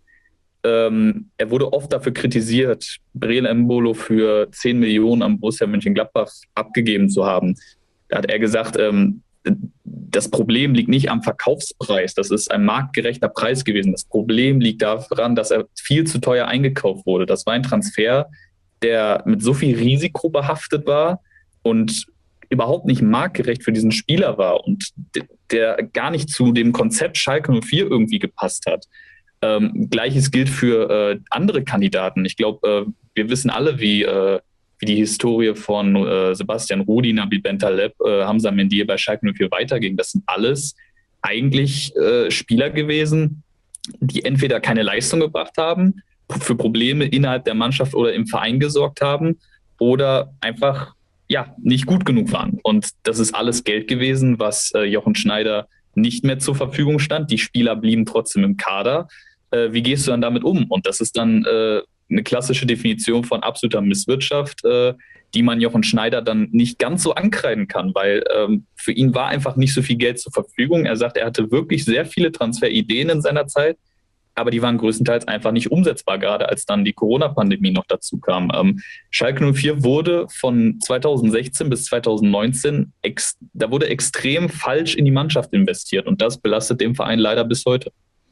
er wurde oft dafür kritisiert, Brelembolo für 10 Millionen am Borussia Mönchengladbach abgegeben zu haben. Da hat er gesagt, das Problem liegt nicht am Verkaufspreis, das ist ein marktgerechter Preis gewesen. Das Problem liegt daran, dass er viel zu teuer eingekauft wurde. Das war ein Transfer, der mit so viel Risiko behaftet war und überhaupt nicht marktgerecht für diesen Spieler war und der gar nicht zu dem Konzept Schalke 04 irgendwie gepasst hat. Gleiches gilt für andere Kandidaten. Ich glaube, wir wissen alle, wie die Historie von Sebastian Rudy, Nabil Bentaleb, Hamza Mendy bei Schalke 04 weiterging. Das sind alles eigentlich Spieler gewesen, die entweder keine Leistung gebracht haben, für Probleme innerhalb der Mannschaft oder im Verein gesorgt haben oder einfach nicht gut genug waren. Und das ist alles Geld gewesen, was Jochen Schneider nicht mehr zur Verfügung stand. Die Spieler blieben trotzdem im Kader. Wie gehst du dann damit um? Und das ist dann eine klassische Definition von absoluter Misswirtschaft, die man Jochen Schneider dann nicht ganz so ankreiden kann, weil für ihn war einfach nicht so viel Geld zur Verfügung. Er sagt, er hatte wirklich sehr viele Transferideen in seiner Zeit, aber die waren größtenteils einfach nicht umsetzbar, gerade als dann die Corona-Pandemie noch dazu kam. Schalke 04 wurde von 2016 bis 2019, da wurde extrem falsch in die Mannschaft investiert und das belastet den Verein leider bis heute.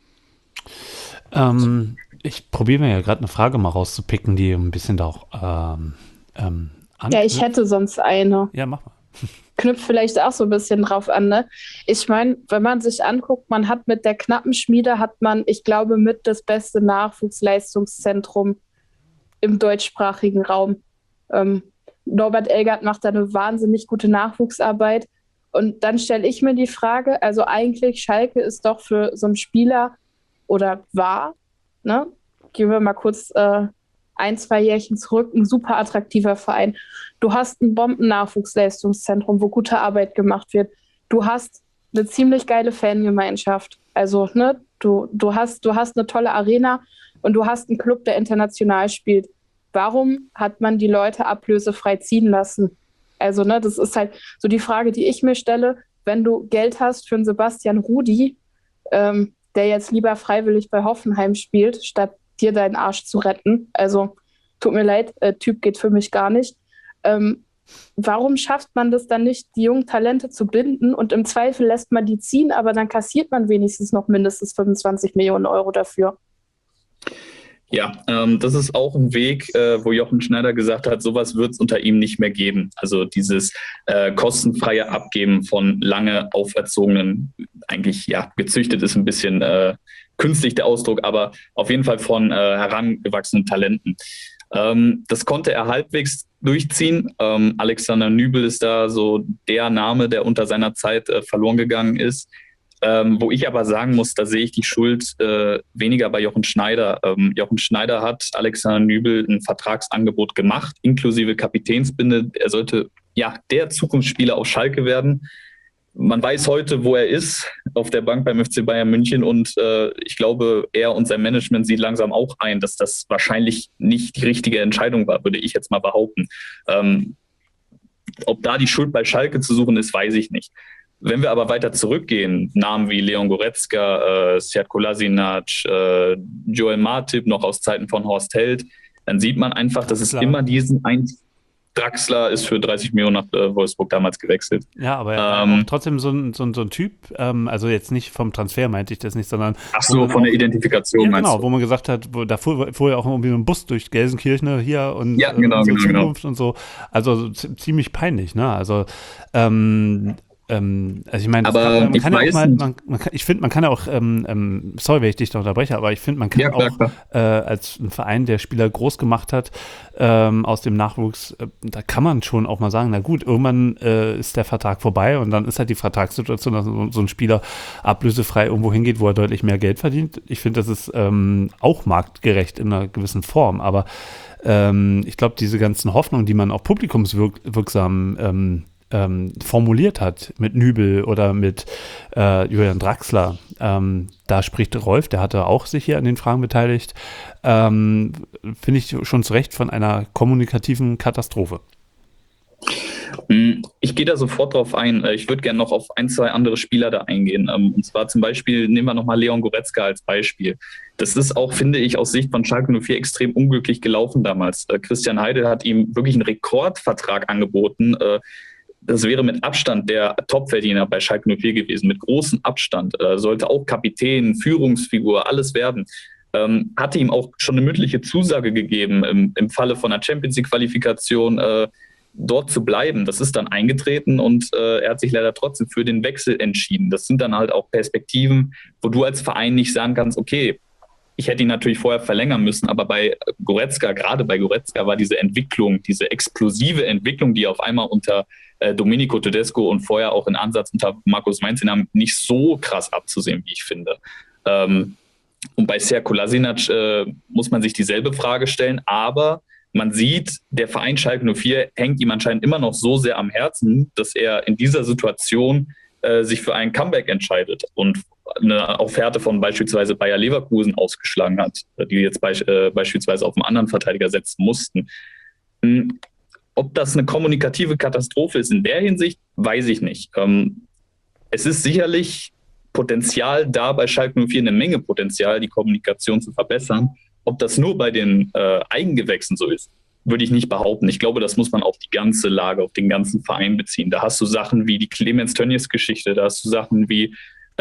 Ich probiere mir ja gerade eine Frage mal rauszupicken, die ein bisschen da auch ja, ich hätte sonst eine. Ja, mach mal. Knüpft vielleicht auch so ein bisschen drauf an, ne? Ich meine, wenn man sich anguckt, man hat mit der knappen Schmiede, ich glaube, mit das beste Nachwuchsleistungszentrum im deutschsprachigen Raum. Norbert Elgert macht da eine wahnsinnig gute Nachwuchsarbeit. Und dann stelle ich mir die Frage, also eigentlich Schalke ist doch für so einen Spieler oder war, ne? Gehen wir mal kurz 1-2 Jährchen zurück, ein super attraktiver Verein. Du hast ein Bomben-Nachwuchsleistungszentrum, wo gute Arbeit gemacht wird. Du hast eine ziemlich geile Fangemeinschaft. Also, ne, du hast eine tolle Arena und du hast einen Club, der international spielt. Warum hat man die Leute ablösefrei ziehen lassen? Also, ne, das ist halt so die Frage, die ich mir stelle. Wenn du Geld hast für einen Sebastian Rudy, der jetzt lieber freiwillig bei Hoffenheim spielt, statt dir deinen Arsch zu retten. Also, tut mir leid, Typ geht für mich gar nicht. Warum schafft man das dann nicht, die jungen Talente zu binden und im Zweifel lässt man die ziehen, aber dann kassiert man wenigstens noch mindestens 25 Millionen Euro dafür? Ja, das ist auch ein Weg, wo Jochen Schneider gesagt hat, sowas wird es unter ihm nicht mehr geben. Also dieses kostenfreie Abgeben von lange auferzogenen, eigentlich gezüchtet ist ein bisschen künstlich der Ausdruck, aber auf jeden Fall von herangewachsenen Talenten. Das konnte er halbwegs durchziehen. Alexander Nübel ist da so der Name, der unter seiner Zeit verloren gegangen ist. Wo ich aber sagen muss, da sehe ich die Schuld weniger bei Jochen Schneider. Jochen Schneider hat Alexander Nübel ein Vertragsangebot gemacht, inklusive Kapitänsbinde. Er sollte ja der Zukunftsspieler auf Schalke werden. Man weiß heute, wo er ist, auf der Bank beim FC Bayern München. Und ich glaube, er und sein Management sieht langsam auch ein, dass das wahrscheinlich nicht die richtige Entscheidung war, würde ich jetzt mal behaupten. Ob da die Schuld bei Schalke zu suchen ist, weiß ich nicht. Wenn wir aber weiter zurückgehen, Namen wie Leon Goretzka, Sead Kolasinac, Joel Matip noch aus Zeiten von Horst Held, dann sieht man einfach, dass es immer diesen Draxler ist für 30 Millionen nach Wolfsburg damals gewechselt. Ja, aber er war auch trotzdem so ein Typ, also jetzt nicht vom Transfer meinte ich das nicht, sondern ach so, von der Identifikation ja, meinst genau, du? Wo man gesagt hat, da fuhr ja auch irgendwie ein Bus durch Gelsenkirchen hier und ja, genau, unsere genau. Zukunft und so. Also ziemlich peinlich, ne? Also ich meine, ich finde, man kann ja auch, sorry, wenn ich dich da unterbreche, aber ich finde, man kann klar. Als ein Verein, der Spieler groß gemacht hat, aus dem Nachwuchs, da kann man schon auch mal sagen, na gut, irgendwann ist der Vertrag vorbei und dann ist halt die Vertragssituation, dass so ein Spieler ablösefrei irgendwo hingeht, wo er deutlich mehr Geld verdient. Ich finde, das ist auch marktgerecht in einer gewissen Form, aber ich glaube, diese ganzen Hoffnungen, die man auch publikumswirksam formuliert hat mit Nübel oder mit Julian Draxler. Da spricht Rolf, der hatte auch sich hier an den Fragen beteiligt. Finde ich schon zu Recht von einer kommunikativen Katastrophe. Ich gehe da sofort drauf ein. Ich würde gerne noch auf ein, zwei andere Spieler da eingehen. Und zwar zum Beispiel, nehmen wir nochmal Leon Goretzka als Beispiel. Das ist auch, finde ich, aus Sicht von Schalke 04 extrem unglücklich gelaufen damals. Christian Heidel hat ihm wirklich einen Rekordvertrag angeboten. Das wäre mit Abstand der Topverdiener bei Schalke 04 gewesen, mit großem Abstand. Sollte auch Kapitän, Führungsfigur, alles werden. Hatte ihm auch schon eine mündliche Zusage gegeben, im Falle von einer Champions-League-Qualifikation dort zu bleiben. Das ist dann eingetreten und er hat sich leider trotzdem für den Wechsel entschieden. Das sind dann halt auch Perspektiven, wo du als Verein nicht sagen kannst, okay, ich hätte ihn natürlich vorher verlängern müssen, aber bei Goretzka, gerade bei Goretzka, war diese Entwicklung, diese explosive Entwicklung, die auf einmal unter Domenico Tedesco und vorher auch in Ansatz unter Markus Mainz nicht so krass abzusehen, wie ich finde. Und bei Sead Kolasinac muss man sich dieselbe Frage stellen, aber man sieht, der Verein Schalke 04 hängt ihm anscheinend immer noch so sehr am Herzen, dass er in dieser Situation sich für ein Comeback entscheidet und eine Offerte von beispielsweise Bayer Leverkusen ausgeschlagen hat, die jetzt beispielsweise auf einen anderen Verteidiger setzen mussten. Ob das eine kommunikative Katastrophe ist in der Hinsicht, weiß ich nicht. Es ist sicherlich Potenzial da bei Schalke 04, eine Menge Potenzial, die Kommunikation zu verbessern. Ob das nur bei den Eigengewächsen so ist, würde ich nicht behaupten. Ich glaube, das muss man auf die ganze Lage, auf den ganzen Verein beziehen. Da hast du Sachen wie die Clemens Tönnies-Geschichte, da hast du Sachen wie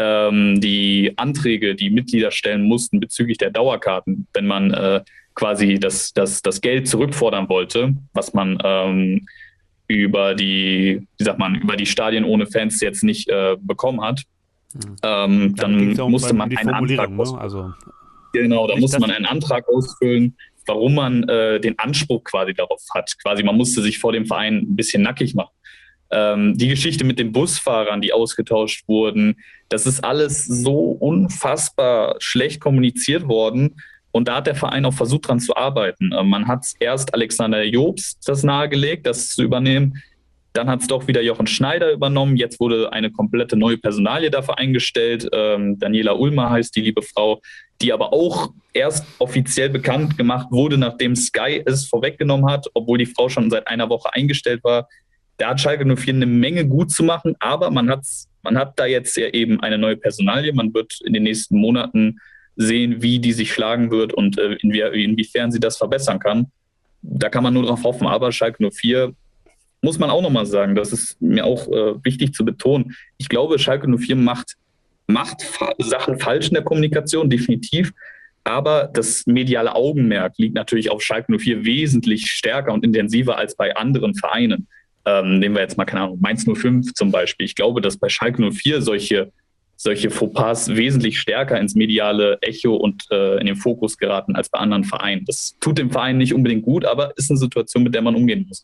die Anträge, die Mitglieder stellen mussten bezüglich der Dauerkarten, wenn man quasi das Geld zurückfordern wollte, was man über die Stadien ohne Fans jetzt nicht bekommen hat. Dann musste man einen Antrag ausfüllen. Genau, da musste man einen Antrag ausfüllen, warum man den Anspruch quasi darauf hat. Quasi, man musste sich vor dem Verein ein bisschen nackig machen. Die Geschichte mit den Busfahrern, die ausgetauscht wurden, das ist alles so unfassbar schlecht kommuniziert worden. Und da hat der Verein auch versucht, dran zu arbeiten. Man hat erst Alexander Jobst das nahegelegt, das zu übernehmen. Dann hat es doch wieder Jochen Schneider übernommen. Jetzt wurde eine komplette neue Personalie dafür eingestellt. Daniela Ulmer heißt die liebe Frau, die aber auch erst offiziell bekannt gemacht wurde, nachdem Sky es vorweggenommen hat, obwohl die Frau schon seit einer Woche eingestellt war. Da hat Schalke 04 eine Menge gut zu machen, aber man hat da jetzt ja eben eine neue Personalie. Man wird in den nächsten Monaten sehen, wie die sich schlagen wird und inwiefern sie das verbessern kann. Da kann man nur drauf hoffen, aber Schalke 04 muss man auch nochmal sagen, das ist mir auch wichtig zu betonen. Ich glaube, Schalke 04 macht Sachen falsch in der Kommunikation, definitiv. Aber das mediale Augenmerk liegt natürlich auf Schalke 04 wesentlich stärker und intensiver als bei anderen Vereinen. Nehmen wir jetzt mal, keine Ahnung, Mainz 05 zum Beispiel. Ich glaube, dass bei Schalke 04 solche solche Fauxpas wesentlich stärker ins mediale Echo und in den Fokus geraten als bei anderen Vereinen. Das tut dem Verein nicht unbedingt gut, aber ist eine Situation, mit der man umgehen muss.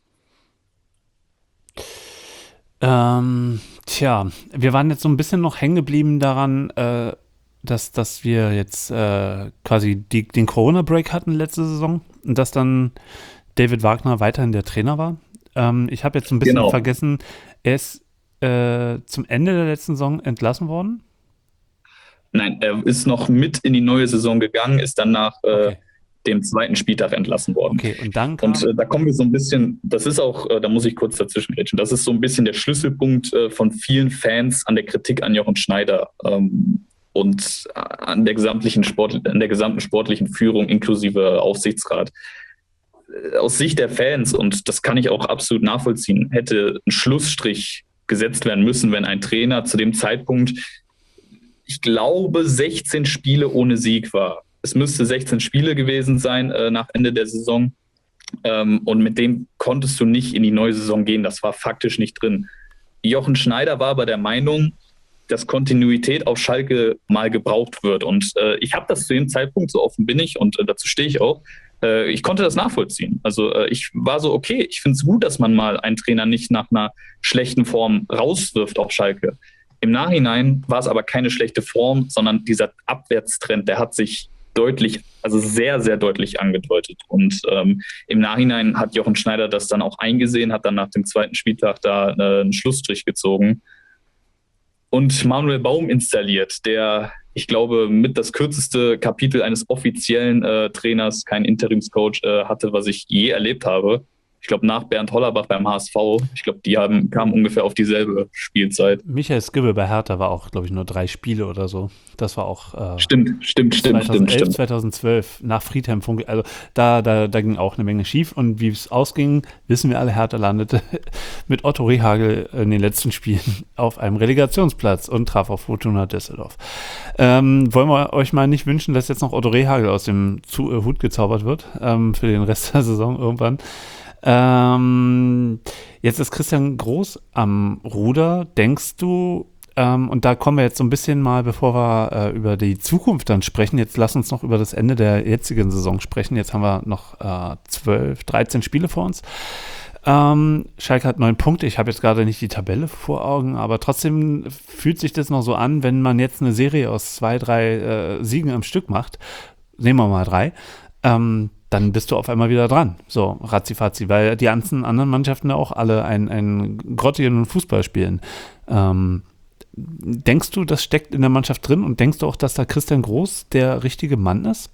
Wir waren jetzt so ein bisschen noch hängen geblieben daran, dass wir jetzt quasi den Corona-Break hatten letzte Saison und dass dann David Wagner weiterhin der Trainer war. Ich habe jetzt ein bisschen vergessen, er ist zum Ende der letzten Saison entlassen worden? Nein, er ist noch mit in die neue Saison gegangen, ist dann nach dem zweiten Spieltag entlassen worden. Okay, und dann da kommen wir so ein bisschen, das ist auch, da muss ich kurz dazwischen reden, das ist so ein bisschen der Schlüsselpunkt von vielen Fans an der Kritik an Jochen Schneider und an der gesamten sportlichen Führung inklusive Aufsichtsrat. Aus Sicht der Fans, und das kann ich auch absolut nachvollziehen, hätte ein Schlussstrich gesetzt werden müssen, wenn ein Trainer zu dem Zeitpunkt, ich glaube, 16 Spiele ohne Sieg war. Es müsste 16 Spiele gewesen sein nach Ende der Saison. Und mit dem konntest du nicht in die neue Saison gehen. Das war faktisch nicht drin. Jochen Schneider war aber der Meinung, dass Kontinuität auf Schalke mal gebraucht wird. Und ich habe das zu dem Zeitpunkt, so offen bin ich und dazu stehe ich auch, ich konnte das nachvollziehen. Also ich war so, okay, ich finde es gut, dass man mal einen Trainer nicht nach einer schlechten Form rauswirft auf Schalke. Im Nachhinein war es aber keine schlechte Form, sondern dieser Abwärtstrend, der hat sich deutlich, also sehr, sehr deutlich angedeutet. Und im Nachhinein hat Jochen Schneider das dann auch eingesehen, hat dann nach dem zweiten Spieltag da einen Schlussstrich gezogen und Manuel Baum installiert, der, ich glaube, mit das kürzeste Kapitel eines offiziellen Trainers, kein Interimscoach, hatte, was ich je erlebt habe. Ich glaube, nach Bernd Hollerbach beim HSV, ich glaube, die kamen ungefähr auf dieselbe Spielzeit. Michael Skibbe bei Hertha war auch, glaube ich, nur 3 Spiele oder so. Das war auch Stimmt. 2012 nach Friedhelm Funkel. Also da ging auch eine Menge schief. Und wie es ausging, wissen wir alle, Hertha landete mit Otto Rehhagel in den letzten Spielen auf einem Relegationsplatz und traf auf Fortuna Düsseldorf. Wollen wir euch mal nicht wünschen, dass jetzt noch Otto Rehhagel aus dem Hut gezaubert wird für den Rest der Saison irgendwann. Jetzt ist Christian Groß am Ruder. Denkst du, und da kommen wir jetzt so ein bisschen mal, bevor wir über die Zukunft dann sprechen, jetzt lass uns noch über das Ende der jetzigen Saison sprechen. Jetzt haben wir noch 13 Spiele vor uns. Schalke hat 9 Punkte. Ich habe jetzt gerade nicht die Tabelle vor Augen, aber trotzdem fühlt sich das noch so an, wenn man jetzt eine Serie aus 2, 3 Siegen am Stück macht. Nehmen wir mal 3. Dann bist du auf einmal wieder dran. So, ratzifatzi, weil die ganzen anderen Mannschaften auch alle einen grottigen Fußball spielen. Denkst du, das steckt in der Mannschaft drin und denkst du auch, dass da Christian Groß der richtige Mann ist?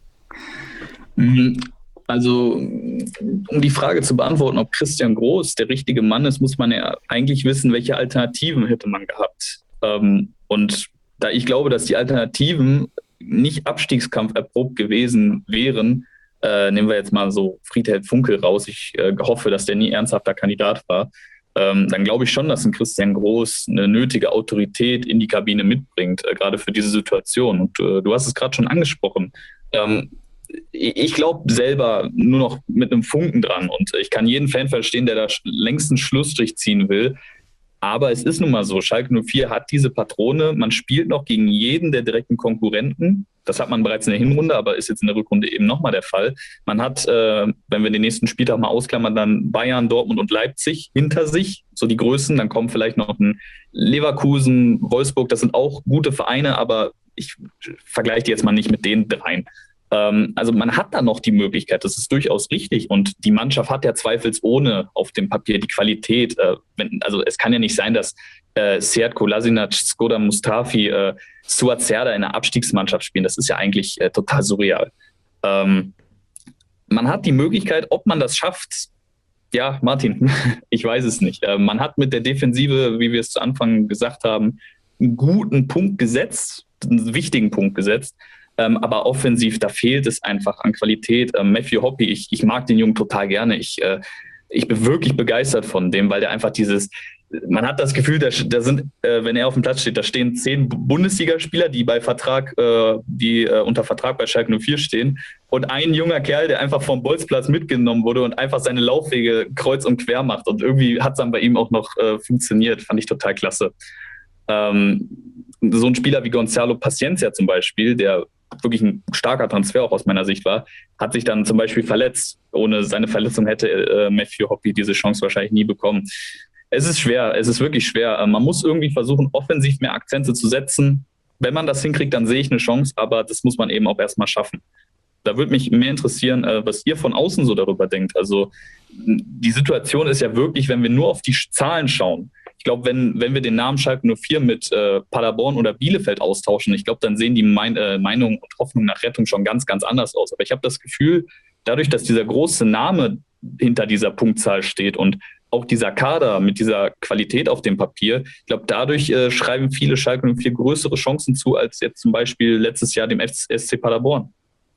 Also, um die Frage zu beantworten, ob Christian Groß der richtige Mann ist, muss man ja eigentlich wissen, welche Alternativen hätte man gehabt. Und da ich glaube, dass die Alternativen nicht Abstiegskampf erprobt gewesen wären, nehmen wir jetzt mal so Friedhelm Funkel raus. Ich hoffe, dass der nie ernsthafter Kandidat war. Dann glaube ich schon, dass ein Christian Groß eine nötige Autorität in die Kabine mitbringt, gerade für diese Situation. Und du hast es gerade schon angesprochen. Ich glaube selber nur noch mit einem Funken dran. Und ich kann jeden Fan verstehen, der da längst einen Schlussstrich ziehen will. Aber es ist nun mal so, Schalke 04 hat diese Patrone, man spielt noch gegen jeden der direkten Konkurrenten. Das hat man bereits in der Hinrunde, aber ist jetzt in der Rückrunde eben nochmal der Fall. Man hat, wenn wir den nächsten Spieltag mal ausklammern, dann Bayern, Dortmund und Leipzig hinter sich, so die Größen. Dann kommen vielleicht noch ein Leverkusen, Wolfsburg, das sind auch gute Vereine, aber ich vergleiche die jetzt mal nicht mit den dreien. Also man hat da noch die Möglichkeit, das ist durchaus richtig und die Mannschaft hat ja zweifelsohne auf dem Papier die Qualität. Also es kann ja nicht sein, dass Sead Kolasinac, Skoda Mustafi, Suat Serdar in einer Abstiegsmannschaft spielen. Das ist ja eigentlich total surreal. Man hat die Möglichkeit, ob man das schafft. Ja, Martin, ich weiß es nicht. Man hat mit der Defensive, wie wir es zu Anfang gesagt haben, einen guten Punkt gesetzt, einen wichtigen Punkt gesetzt. Aber offensiv, da fehlt es einfach an Qualität. Matthew Hoppe, ich mag den Jungen total gerne. Ich bin wirklich begeistert von dem, weil der einfach man hat das Gefühl, da sind, wenn er auf dem Platz steht, da stehen 10 Bundesligaspieler, die unter Vertrag bei Schalke 04 stehen und ein junger Kerl, der einfach vom Bolzplatz mitgenommen wurde und einfach seine Laufwege kreuz und quer macht und irgendwie hat es dann bei ihm auch noch funktioniert, fand ich total klasse. so ein Spieler wie Gonzalo Paciencia zum Beispiel, der wirklich ein starker Transfer auch aus meiner Sicht war, hat sich dann zum Beispiel verletzt. Ohne seine Verletzung hätte Matthew Hoppe diese Chance wahrscheinlich nie bekommen. Es ist schwer, es ist wirklich schwer. Man muss irgendwie versuchen, offensiv mehr Akzente zu setzen. Wenn man das hinkriegt, dann sehe ich eine Chance, aber das muss man eben auch erstmal schaffen. Da würde mich mehr interessieren, was ihr von außen so darüber denkt. Also die Situation ist ja wirklich, wenn wir nur auf die Zahlen schauen, ich glaube, wenn wir den Namen Schalke 04 mit Paderborn oder Bielefeld austauschen, ich glaube, dann sehen die Meinungen und Hoffnungen nach Rettung schon ganz, ganz anders aus. Aber ich habe das Gefühl, dadurch, dass dieser große Name hinter dieser Punktzahl steht und auch dieser Kader mit dieser Qualität auf dem Papier, ich glaube, dadurch schreiben viele Schalke 04 größere Chancen zu, als jetzt zum Beispiel letztes Jahr dem SC Paderborn.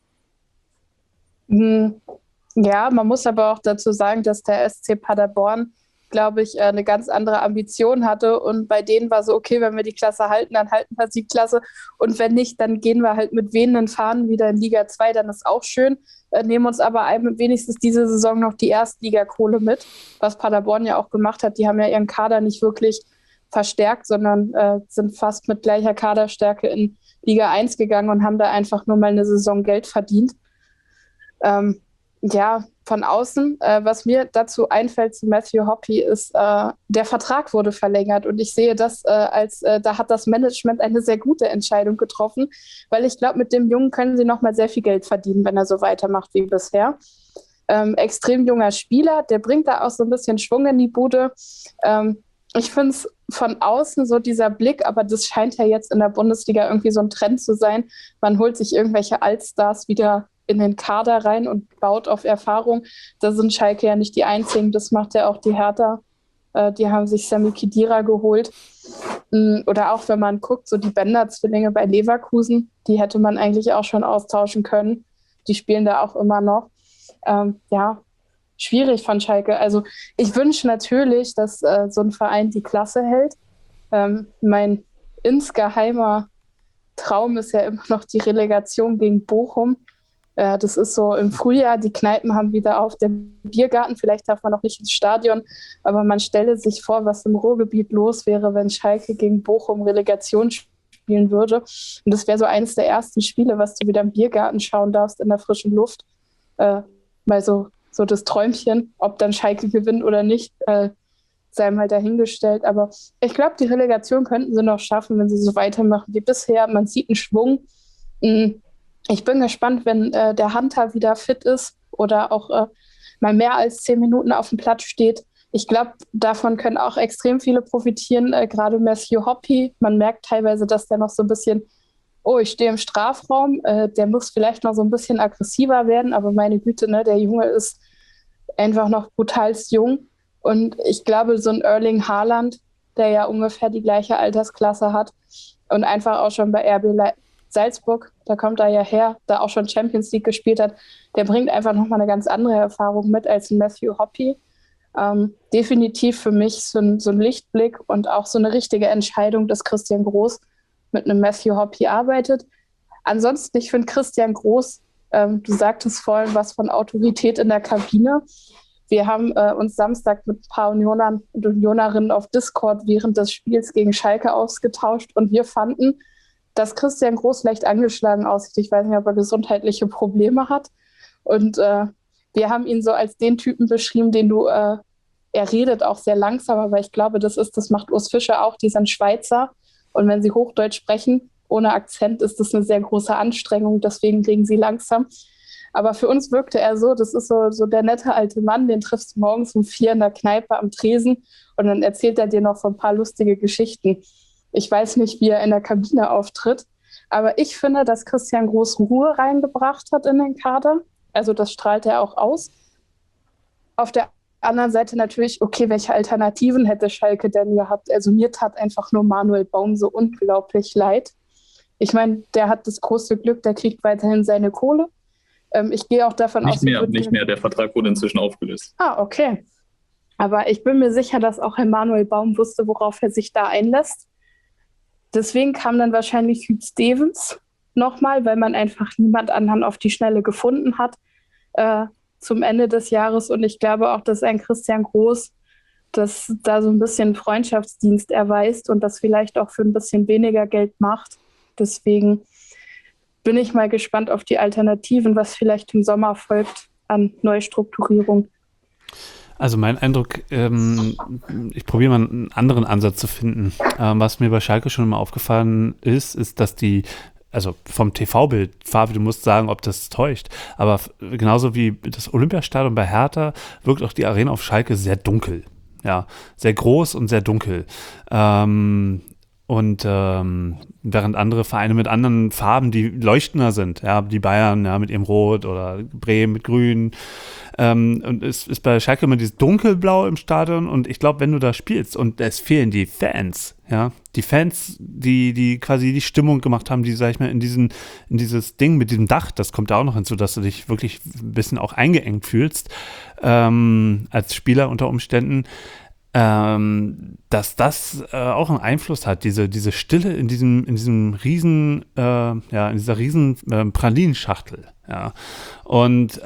Ja, man muss aber auch dazu sagen, dass der SC Paderborn, glaube ich, eine ganz andere Ambition hatte und bei denen war so, okay, wenn wir die Klasse halten, dann halten wir die Klasse und wenn nicht, dann gehen wir halt mit wehenden Fahnen wieder in Liga 2, dann ist auch schön, nehmen uns aber wenigstens diese Saison noch die Erstligakohle mit, was Paderborn ja auch gemacht hat. Die haben ja ihren Kader nicht wirklich verstärkt, sondern sind fast mit gleicher Kaderstärke in Liga 1 gegangen und haben da einfach nur mal eine Saison Geld verdient. Ja, von außen, was mir dazu einfällt zu Matthew Hoppe ist, der Vertrag wurde verlängert und ich sehe das da hat das Management eine sehr gute Entscheidung getroffen, weil ich glaube, mit dem Jungen können sie nochmal sehr viel Geld verdienen, wenn er so weitermacht wie bisher. Extrem junger Spieler, der bringt da auch so ein bisschen Schwung in die Bude. Ich finde es von außen so dieser Blick, aber das scheint ja jetzt in der Bundesliga irgendwie so ein Trend zu sein. Man holt sich irgendwelche Altstars wieder in den Kader rein und baut auf Erfahrung. Da sind Schalke ja nicht die Einzigen, das macht ja auch die Hertha. Die haben sich Sami Khedira geholt. Oder auch, wenn man guckt, so die Bender-Zwillinge bei Leverkusen, die hätte man eigentlich auch schon austauschen können. Die spielen da auch immer noch. Ja, schwierig von Schalke. Also ich wünsche natürlich, dass so ein Verein die Klasse hält. Mein insgeheimer Traum ist ja immer noch die Relegation gegen Bochum. Das ist so im Frühjahr, die Kneipen haben wieder auf, der Biergarten, vielleicht darf man noch nicht ins Stadion, aber man stelle sich vor, was im Ruhrgebiet los wäre, wenn Schalke gegen Bochum Relegation spielen würde. Und das wäre so eines der ersten Spiele, was du wieder im Biergarten schauen darfst, in der frischen Luft. Mal so das Träumchen, ob dann Schalke gewinnt oder nicht, sei mal dahingestellt. Aber ich glaube, die Relegation könnten sie noch schaffen, wenn sie so weitermachen wie bisher. Man sieht einen Schwung. Ich bin gespannt, wenn der Hunter wieder fit ist oder auch mal mehr als 10 Minuten auf dem Platz steht. Ich glaube, davon können auch extrem viele profitieren, gerade Matthew Hoppe. Man merkt teilweise, dass der noch so ein bisschen, ich stehe im Strafraum, der muss vielleicht noch so ein bisschen aggressiver werden, aber meine Güte, ne, der Junge ist einfach noch brutalst jung. Und ich glaube, so ein Erling Haaland, der ja ungefähr die gleiche Altersklasse hat und einfach auch schon bei RB Salzburg, da kommt er ja her, da auch schon Champions League gespielt hat, der bringt einfach nochmal eine ganz andere Erfahrung mit als Matthew Hoppe. Definitiv für mich so ein Lichtblick und auch so eine richtige Entscheidung, dass Christian Groß mit einem Matthew Hoppe arbeitet. Ansonsten, ich finde Christian Groß, du sagtest vorhin was von Autorität in der Kabine. Wir haben uns Samstag mit ein paar Unionern und Unionerinnen auf Discord während des Spiels gegen Schalke ausgetauscht und wir fanden, dass Christian Groß leicht angeschlagen aussieht. Ich weiß nicht, ob er gesundheitliche Probleme hat. Und wir haben ihn so als den Typen beschrieben, er redet auch sehr langsam, aber ich glaube, das macht Urs Fischer auch, die sind Schweizer. Und wenn sie Hochdeutsch sprechen, ohne Akzent, ist das eine sehr große Anstrengung, deswegen reden sie langsam. Aber für uns wirkte er so, das ist so der nette alte Mann, den triffst du morgens um 4 in der Kneipe am Tresen und dann erzählt er dir noch so ein paar lustige Geschichten. Ich weiß nicht, wie er in der Kabine auftritt, aber ich finde, dass Christian Groß Ruhe reingebracht hat in den Kader. Also das strahlt er auch aus. Auf der anderen Seite natürlich, okay, welche Alternativen hätte Schalke denn gehabt? Also mir tat einfach nur Manuel Baum so unglaublich leid. Ich meine, der hat das große Glück, der kriegt weiterhin seine Kohle. Ich gehe auch davon aus... Nicht mehr, der Vertrag wurde inzwischen aufgelöst. Okay. Aber ich bin mir sicher, dass auch Herr Manuel Baum wusste, worauf er sich da einlässt. Deswegen kam dann wahrscheinlich Hugh Stevens nochmal, weil man einfach niemand anderen auf die Schnelle gefunden hat zum Ende des Jahres. Und ich glaube auch, dass ein Christian Groß das da so ein bisschen Freundschaftsdienst erweist und das vielleicht auch für ein bisschen weniger Geld macht. Deswegen bin ich mal gespannt auf die Alternativen, was vielleicht im Sommer folgt an Neustrukturierung. Also mein Eindruck, ich probiere mal einen anderen Ansatz zu finden. Was mir bei Schalke schon immer aufgefallen ist, dass also vom TV-Bild, Fabi, du musst sagen, ob das täuscht, aber genauso wie das Olympiastadion bei Hertha wirkt auch die Arena auf Schalke sehr dunkel. Ja, sehr groß und sehr dunkel. Während andere Vereine mit anderen Farben, die leuchtender sind, ja, die Bayern ja, mit ihrem Rot oder Bremen mit Grün. Und es ist bei Schalke immer dieses Dunkelblau im Stadion und ich glaube, wenn du da spielst und es fehlen die Fans, ja, die Fans, die quasi die Stimmung gemacht haben, die, sag ich mal, in dieses Ding mit diesem Dach, das kommt da auch noch hinzu, dass du dich wirklich ein bisschen auch eingeengt fühlst, als Spieler unter Umständen, dass das auch einen Einfluss hat, diese Stille in diesem riesen, in dieser riesen Pralinenschachtel, ja. Und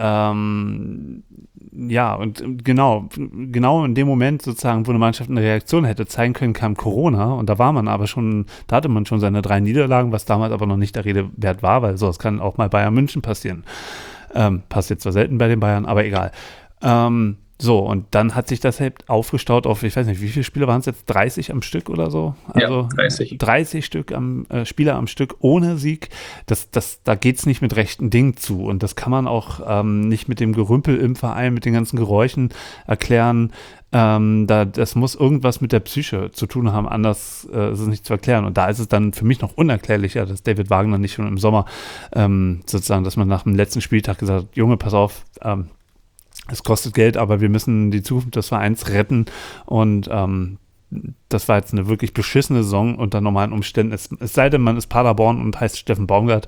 genau in dem Moment sozusagen, wo eine Mannschaft eine Reaktion hätte zeigen können, kam Corona und da hatte man schon seine 3 Niederlagen, was damals aber noch nicht der Rede wert war, weil sowas kann auch mal Bayern München passieren. Passiert zwar selten bei den Bayern, aber egal. So, und dann hat sich das halt aufgestaut auf, ich weiß nicht, wie viele Spiele waren es jetzt? 30 am Stück oder so? Also ja, 30. 30 Spieler am Stück ohne Sieg. Da geht es nicht mit rechten Dingen zu. Und das kann man auch nicht mit dem Gerümpel im Verein, mit den ganzen Geräuschen erklären. Das muss irgendwas mit der Psyche zu tun haben, anders ist es nicht zu erklären. Und da ist es dann für mich noch unerklärlicher, dass David Wagner nicht schon im Sommer sozusagen, dass man nach dem letzten Spieltag gesagt hat, Junge, pass auf, es kostet Geld, aber wir müssen die Zukunft des Vereins retten und das war jetzt eine wirklich beschissene Saison unter normalen Umständen. Es sei denn, man ist Paderborn und heißt Steffen Baumgart,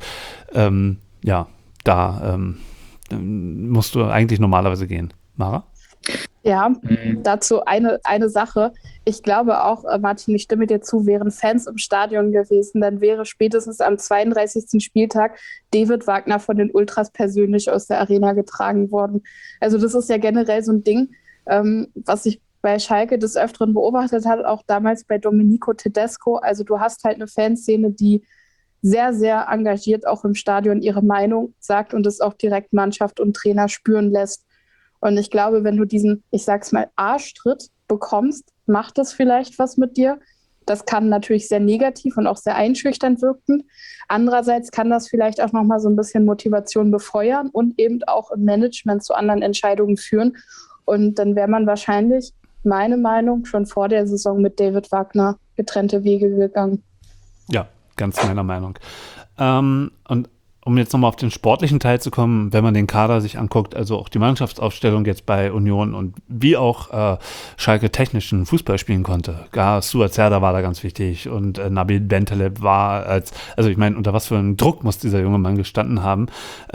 musst du eigentlich normalerweise gehen. Mara? Ja, dazu eine Sache. Ich glaube auch, Martin, ich stimme dir zu, wären Fans im Stadion gewesen, dann wäre spätestens am 32. Spieltag David Wagner von den Ultras persönlich aus der Arena getragen worden. Also das ist ja generell so ein Ding, was ich bei Schalke des Öfteren beobachtet habe, auch damals bei Domenico Tedesco. Also du hast halt eine Fanszene, die sehr, sehr engagiert auch im Stadion ihre Meinung sagt und es auch direkt Mannschaft und Trainer spüren lässt. Und ich glaube, wenn du diesen, ich sag's mal, Arschtritt bekommst, macht das vielleicht was mit dir. Das kann natürlich sehr negativ und auch sehr einschüchternd wirken. Andererseits kann das vielleicht auch nochmal so ein bisschen Motivation befeuern und eben auch im Management zu anderen Entscheidungen führen. Und dann wäre man wahrscheinlich, meine Meinung, schon vor der Saison mit David Wagner getrennte Wege gegangen. Ja, ganz meiner Meinung. Und um jetzt nochmal auf den sportlichen Teil zu kommen, wenn man den Kader sich anguckt, also auch die Mannschaftsaufstellung jetzt bei Union und wie auch Schalke technischen Fußball spielen konnte. Ja, Suat Serdar war da ganz wichtig und Nabil Bentaleb war also ich meine, unter was für einem Druck muss dieser junge Mann gestanden haben,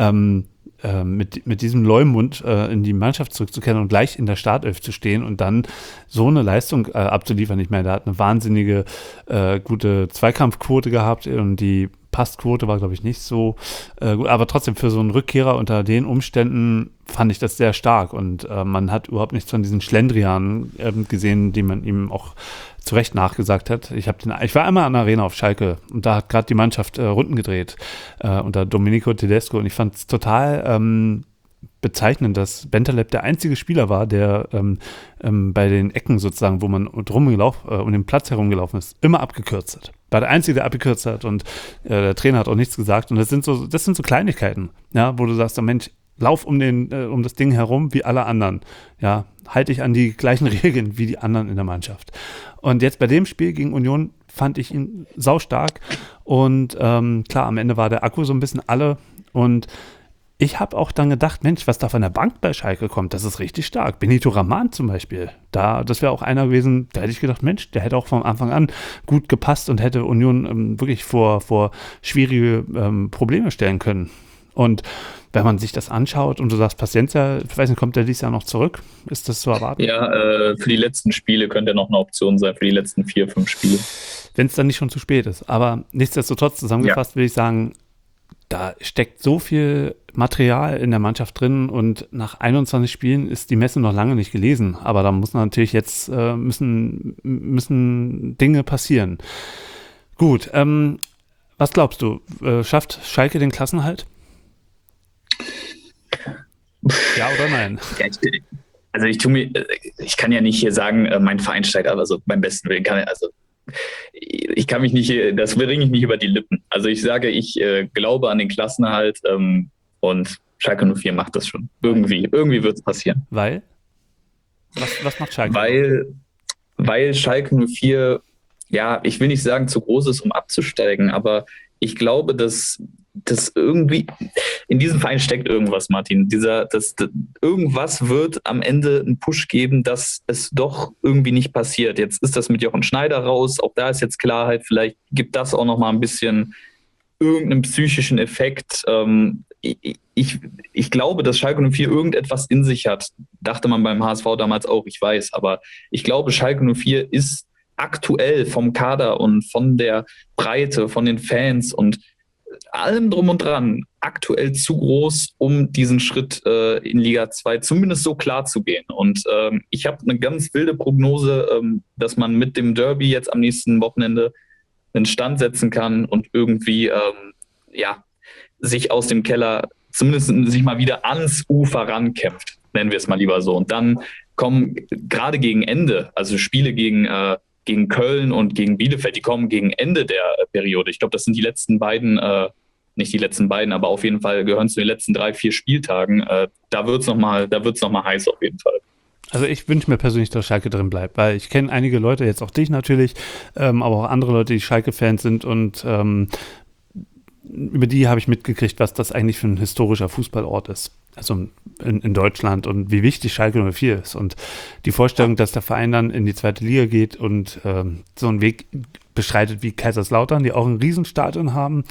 mit diesem Leumund in die Mannschaft zurückzukehren und gleich in der Startelf zu stehen und dann so eine Leistung abzuliefern. Ich meine, der hat eine wahnsinnige gute Zweikampfquote gehabt und die Passquote war, glaube ich, nicht so gut, aber trotzdem für so einen Rückkehrer unter den Umständen fand ich das sehr stark und man hat überhaupt nichts von diesen Schlendrianen gesehen, die man ihm auch zu Recht nachgesagt hat. Ich war einmal an der Arena auf Schalke und da hat gerade die Mannschaft Runden gedreht unter Domenico Tedesco und ich fand es total bezeichnend, dass Bentaleb der einzige Spieler war, der bei den Ecken sozusagen, wo man um den Platz herumgelaufen ist, immer abgekürzt hat. War der Einzige, der abgekürzt hat und der Trainer hat auch nichts gesagt und das sind so Kleinigkeiten, ja, wo du sagst, oh Mensch, lauf um das Ding herum wie alle anderen, ja, halte dich an die gleichen Regeln wie die anderen in der Mannschaft. Und jetzt bei dem Spiel gegen Union fand ich ihn saustark und klar, am Ende war der Akku so ein bisschen alle und ich habe auch dann gedacht, Mensch, was da von der Bank bei Schalke kommt, das ist richtig stark. Benito Raman zum Beispiel, das wäre auch einer gewesen, da hätte ich gedacht, Mensch, der hätte auch von Anfang an gut gepasst und hätte Union wirklich vor schwierige Probleme stellen können. Und wenn man sich das anschaut und du sagst, Paciencia, ich weiß nicht, kommt der dieses Jahr noch zurück? Ist das zu erwarten? Ja, für die letzten Spiele könnte er noch eine Option sein, für die letzten 4, 5 Spiele. Wenn es dann nicht schon zu spät ist. Aber nichtsdestotrotz zusammengefasst will ich sagen, da steckt so viel Material in der Mannschaft drin und nach 21 Spielen ist die Messe noch lange nicht gelesen. Aber da muss natürlich jetzt müssen Dinge passieren. Gut, was glaubst du? Schafft Schalke den Klassenerhalt? Ja oder nein? Ja, also ich kann ja nicht hier sagen, mein Verein steigt ab, also beim besten Willen ich kann mich nicht, das bringe ich nicht über die Lippen. Also ich sage, ich glaube an den Klassenerhalt und Schalke 04 macht das schon. Irgendwie wird es passieren. Weil? Was macht Schalke? Weil Schalke 04, ja, ich will nicht sagen, zu groß ist, um abzusteigen, aber ich glaube, dass irgendwie in diesem Verein steckt irgendwas, Martin. Irgendwas wird am Ende einen Push geben, dass es doch irgendwie nicht passiert. Jetzt ist das mit Jochen Schneider raus, auch da ist jetzt Klarheit, vielleicht gibt das auch noch mal ein bisschen irgendeinen psychischen Effekt. Ich glaube, dass Schalke 04 irgendetwas in sich hat. Dachte man beim HSV damals auch, ich weiß, aber ich glaube, Schalke 04 ist aktuell vom Kader und von der Breite, von den Fans und allem drum und dran aktuell zu groß, um diesen Schritt in Liga 2 zumindest so klar zu gehen. Und ich habe eine ganz wilde Prognose, dass man mit dem Derby jetzt am nächsten Wochenende einen Stand setzen kann und irgendwie sich aus dem Keller zumindest sich mal wieder ans Ufer rankämpft, nennen wir es mal lieber so. Und dann kommen gerade gegen Ende, also Spiele gegen Köln und gegen Bielefeld, die kommen gegen Ende der Periode. Ich glaube, das sind die letzten beiden, nicht die letzten beiden, aber auf jeden Fall gehören zu den letzten 3-4 Spieltagen. Da wird's noch mal heiß auf jeden Fall. Also ich wünsche mir persönlich, dass Schalke drin bleibt, weil ich kenne einige Leute, jetzt auch dich natürlich, aber auch andere Leute, die Schalke-Fans sind und über die habe ich mitgekriegt, was das eigentlich für ein historischer Fußballort ist. Also in Deutschland und wie wichtig Schalke 04 ist. Und die Vorstellung, dass der Verein dann in die zweite Liga geht und so einen Weg beschreitet wie Kaiserslautern, die auch ein Riesenstadion haben,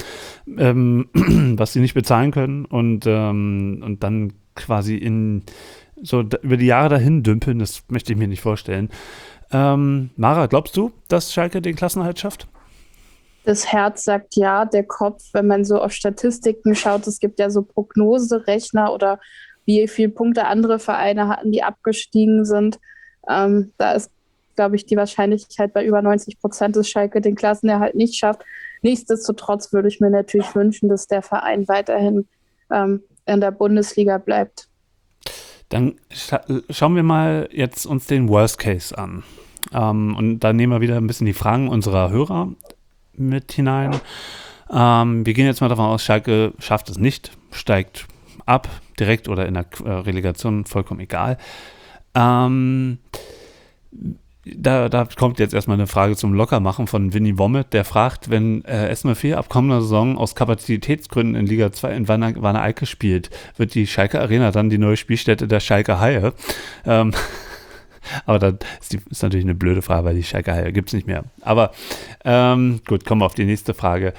was sie nicht bezahlen können und dann quasi über die Jahre dahin dümpeln, das möchte ich mir nicht vorstellen. Mara, glaubst du, dass Schalke den Klassenerhalt schafft? Das Herz sagt ja, der Kopf, wenn man so auf Statistiken schaut, es gibt ja so Prognoserechner oder wie viele Punkte andere Vereine hatten, die abgestiegen sind. Da ist, glaube ich, die Wahrscheinlichkeit bei über 90%, dass Schalke den Klassenerhalt nicht schafft. Nichtsdestotrotz würde ich mir natürlich wünschen, dass der Verein weiterhin in der Bundesliga bleibt. Dann schauen wir mal jetzt uns den Worst Case an. Und da nehmen wir wieder ein bisschen die Fragen unserer Hörer mit hinein. Wir gehen jetzt mal davon aus, Schalke schafft es nicht, steigt ab, direkt oder in der Relegation, vollkommen egal. Da kommt jetzt erstmal eine Frage zum Lockermachen von Winnie Wommet, der fragt, wenn S04 ab kommender Saison aus Kapazitätsgründen in Liga 2 in Wanne-Eickel spielt, wird die Schalke Arena dann die neue Spielstätte der Schalke Haie? Aber das ist natürlich eine blöde Frage, weil die Schalke Haie gibt es nicht mehr. Aber gut, kommen wir auf die nächste Frage.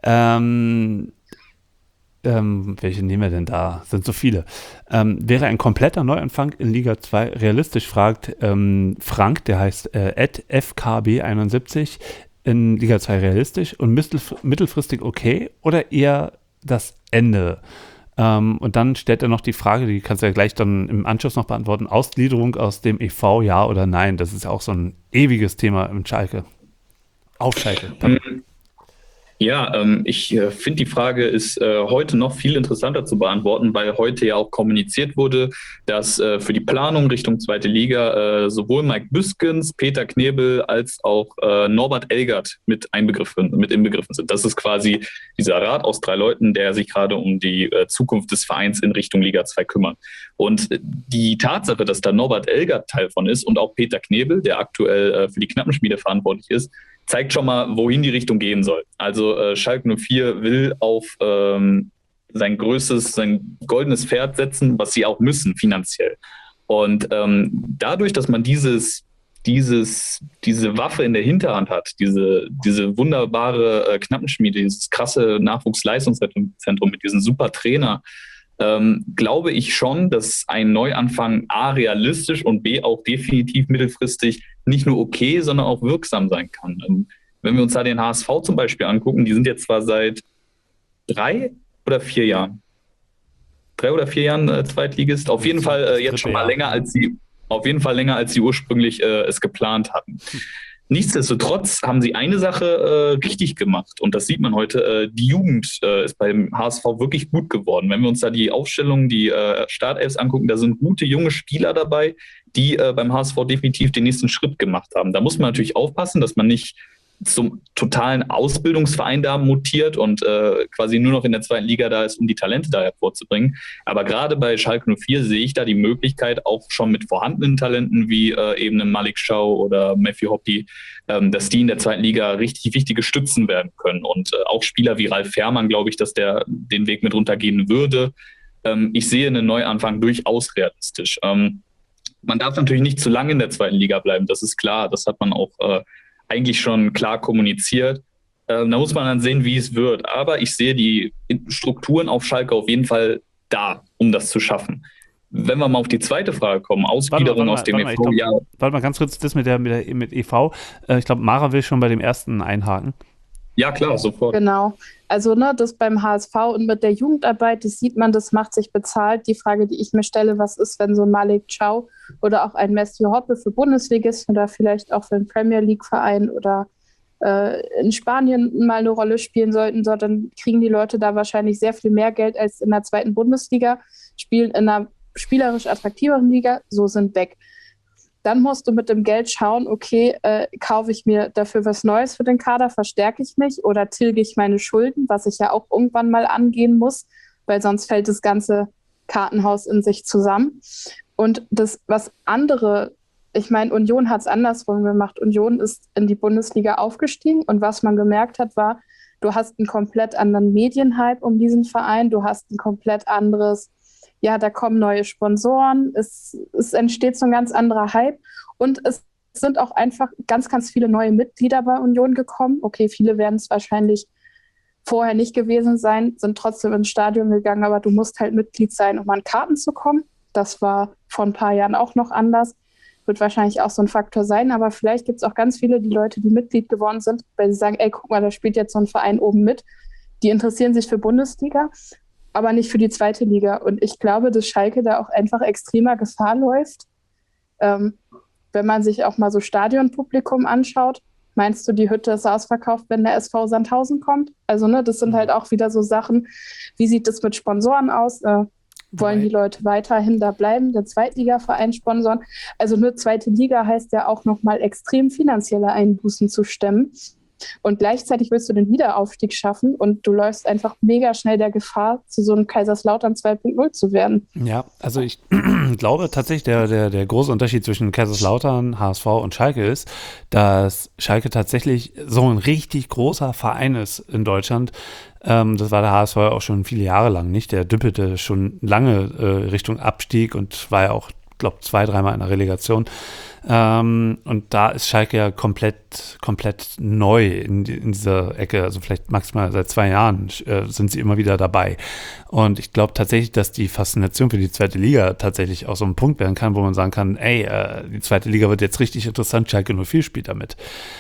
Welche nehmen wir denn da? Sind so viele. Wäre ein kompletter Neuanfang in Liga 2 realistisch, fragt Frank, der heißt @fkb71, in Liga 2 realistisch und mittelfristig okay oder eher das Ende? Und dann stellt er noch die Frage, die kannst du ja gleich dann im Anschluss noch beantworten, Ausgliederung aus dem e.V., ja oder nein? Das ist ja auch so ein ewiges Thema im Schalke. Auf Schalke. Ja, ich finde, die Frage ist heute noch viel interessanter zu beantworten, weil heute ja auch kommuniziert wurde, dass für die Planung Richtung zweite Liga sowohl Mike Büskens, Peter Knebel als auch Norbert Elgert mit inbegriffen sind. Das ist quasi dieser Rat aus 3 Leuten, der sich gerade um die Zukunft des Vereins in Richtung Liga 2 kümmert. Und die Tatsache, dass da Norbert Elgert Teil von ist und auch Peter Knebel, der aktuell für die Knappenschmiede verantwortlich ist, zeigt schon mal, wohin die Richtung gehen soll. Also Schalke 04 will auf sein goldenes Pferd setzen, was sie auch müssen finanziell. Und dadurch, dass man diese Waffe in der Hinterhand hat, diese wunderbare Knappenschmiede, dieses krasse Nachwuchsleistungszentrum mit diesem super Trainer, glaube ich schon, dass ein Neuanfang A realistisch und B auch definitiv mittelfristig nicht nur okay, sondern auch wirksam sein kann. Wenn wir uns da den HSV zum Beispiel angucken, die sind jetzt zwar seit 3 oder 4 Jahren. 3 oder 4 Jahren Zweitligist. Auf jeden Fall jetzt schon mal länger als sie ursprünglich es geplant hatten. Nichtsdestotrotz haben sie eine Sache richtig gemacht und das sieht man heute. Die Jugend ist beim HSV wirklich gut geworden. Wenn wir uns da die Aufstellung, die Startelfs angucken, da sind gute junge Spieler dabei, die beim HSV definitiv den nächsten Schritt gemacht haben. Da muss man natürlich aufpassen, dass man nicht zum totalen Ausbildungsverein da mutiert und quasi nur noch in der zweiten Liga da ist, um die Talente da hervorzubringen. Aber gerade bei Schalke 04 sehe ich da die Möglichkeit, auch schon mit vorhandenen Talenten wie eben einem Malik Schau oder Matthew Hoppe, dass die in der zweiten Liga richtig wichtige Stützen werden können. Und auch Spieler wie Ralf Fährmann, glaube ich, dass der den Weg mit runtergehen würde. Ich sehe einen Neuanfang durchaus realistisch. Man darf natürlich nicht zu lange in der zweiten Liga bleiben, das ist klar. Das hat man auch eigentlich schon klar kommuniziert. Da muss man dann sehen, wie es wird. Aber ich sehe die Strukturen auf Schalke auf jeden Fall da, um das zu schaffen. Wenn wir mal auf die zweite Frage kommen, Ausgliederung aus dem EV. Warte mal ganz kurz, das mit EV. Ich glaube, Mara will schon bei dem ersten einhaken. Ja, klar, sofort. Genau. Also das beim HSV und mit der Jugendarbeit, das sieht man, das macht sich bezahlt. Die Frage, die ich mir stelle, was ist, wenn so ein Malik Schau oder auch ein Matthew Hoppe für Bundesligisten oder vielleicht auch für einen Premier League-Verein oder in Spanien mal eine Rolle spielen sollten, so, dann kriegen die Leute da wahrscheinlich sehr viel mehr Geld als in der zweiten Bundesliga, spielen in einer spielerisch attraktiveren Liga, so sind weg. Dann musst du mit dem Geld schauen, okay, kaufe ich mir dafür was Neues für den Kader, verstärke ich mich oder tilge ich meine Schulden, was ich ja auch irgendwann mal angehen muss, weil sonst fällt das ganze Kartenhaus in sich zusammen. Und das, was andere, ich meine, Union hat es andersrum gemacht. Union ist in die Bundesliga aufgestiegen und was man gemerkt hat, war, du hast einen komplett anderen Medienhype um diesen Verein, du hast ein komplett anderes, ja, da kommen neue Sponsoren, es entsteht so ein ganz anderer Hype und es sind auch einfach ganz, ganz viele neue Mitglieder bei Union gekommen. Okay, viele werden es wahrscheinlich vorher nicht gewesen sein, sind trotzdem ins Stadion gegangen, aber du musst halt Mitglied sein, um an Karten zu kommen. Das war vor ein paar Jahren auch noch anders. Wird wahrscheinlich auch so ein Faktor sein, aber vielleicht gibt es auch ganz viele, die Leute, die Mitglied geworden sind, weil sie sagen, ey, guck mal, da spielt jetzt so ein Verein oben mit. Die interessieren sich für Bundesliga, aber nicht für die zweite Liga. Und ich glaube, dass Schalke da auch einfach extremer Gefahr läuft. Wenn man sich auch mal so Stadionpublikum anschaut, meinst du, die Hütte ist ausverkauft, wenn der SV Sandhausen kommt? Also, das sind halt auch wieder so Sachen, wie sieht es mit Sponsoren aus? Wollen die Leute weiterhin da bleiben, den Zweitligaverein sponsoren? Also nur zweite Liga heißt ja auch nochmal extrem finanzielle Einbußen zu stemmen. Und gleichzeitig willst du den Wiederaufstieg schaffen und du läufst einfach mega schnell der Gefahr, zu so einem Kaiserslautern 2.0 zu werden. Ja, also ich glaube tatsächlich, der große Unterschied zwischen Kaiserslautern, HSV und Schalke ist, dass Schalke tatsächlich so ein richtig großer Verein ist in Deutschland. Das war der HSV auch schon viele Jahre lang nicht. Der düppelte schon lange Richtung Abstieg und war ja auch, glaube ich, 2-3 Mal in der Relegation. Und da ist Schalke ja komplett neu in dieser Ecke, also vielleicht maximal seit 2 Jahren sind sie immer wieder dabei. Und ich glaube tatsächlich, dass die Faszination für die zweite Liga tatsächlich auch so ein Punkt werden kann, wo man sagen kann, ey, die zweite Liga wird jetzt richtig interessant, Schalke 04 spielt damit.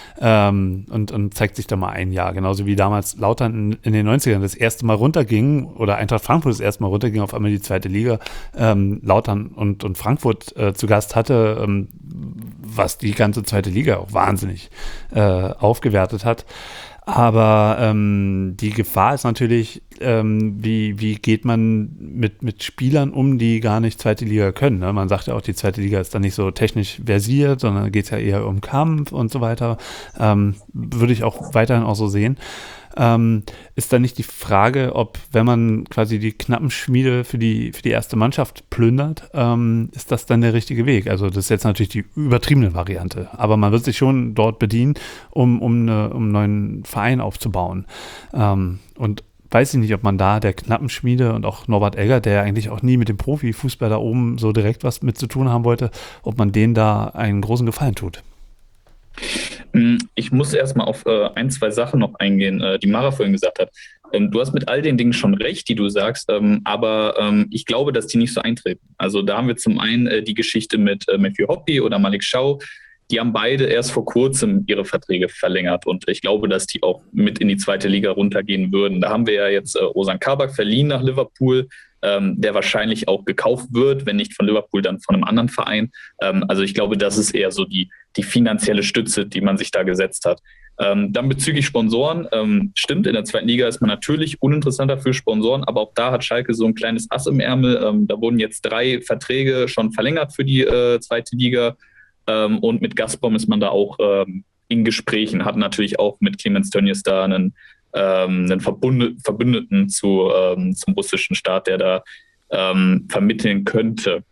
Und zeigt sich da mal ein Jahr. Genauso wie damals Lautern in den 90ern das erste Mal runterging oder Eintracht Frankfurt das erste Mal runterging, auf einmal die zweite Liga, Lautern und Frankfurt zu Gast hatte, was die ganze zweite Liga auch wahnsinnig aufgewertet hat. Aber die Gefahr ist natürlich, wie geht man mit Spielern um, die gar nicht zweite Liga können. Ne? Man sagt ja auch, die zweite Liga ist dann nicht so technisch versiert, sondern geht es ja eher um Kampf und so weiter. Würde ich auch weiterhin auch so sehen. Ist dann nicht die Frage, ob, wenn man quasi die Knappenschmiede für die erste Mannschaft plündert, ist das dann der richtige Weg? Also das ist jetzt natürlich die übertriebene Variante, aber man wird sich schon dort bedienen, um einen neuen Verein aufzubauen. Und weiß ich nicht, ob man da der Knappenschmiede und auch Norbert Egger, der eigentlich auch nie mit dem Profifußball da oben so direkt was mit zu tun haben wollte, ob man denen da einen großen Gefallen tut. Ich muss erstmal auf 1, 2 Sachen noch eingehen, die Mara vorhin gesagt hat. Du hast mit all den Dingen schon recht, die du sagst, aber ich glaube, dass die nicht so eintreten. Also da haben wir zum einen die Geschichte mit Matthew Hoppe oder Malik Schau, die haben beide erst vor kurzem ihre Verträge verlängert und ich glaube, dass die auch mit in die zweite Liga runtergehen würden. Da haben wir ja jetzt Ozan Kabak verliehen nach Liverpool, der wahrscheinlich auch gekauft wird, wenn nicht von Liverpool, dann von einem anderen Verein. Also ich glaube, das ist eher so die finanzielle Stütze, die man sich da gesetzt hat. Dann bezüglich Sponsoren, stimmt, in der zweiten Liga ist man natürlich uninteressanter für Sponsoren, aber auch da hat Schalke so ein kleines Ass im Ärmel. Da wurden jetzt 3 Verträge schon verlängert für die zweite Liga und mit Gazprom ist man da auch in Gesprächen, hat natürlich auch mit Clemens Tönnies da einen Verbündeten zum russischen Staat, der da vermitteln könnte.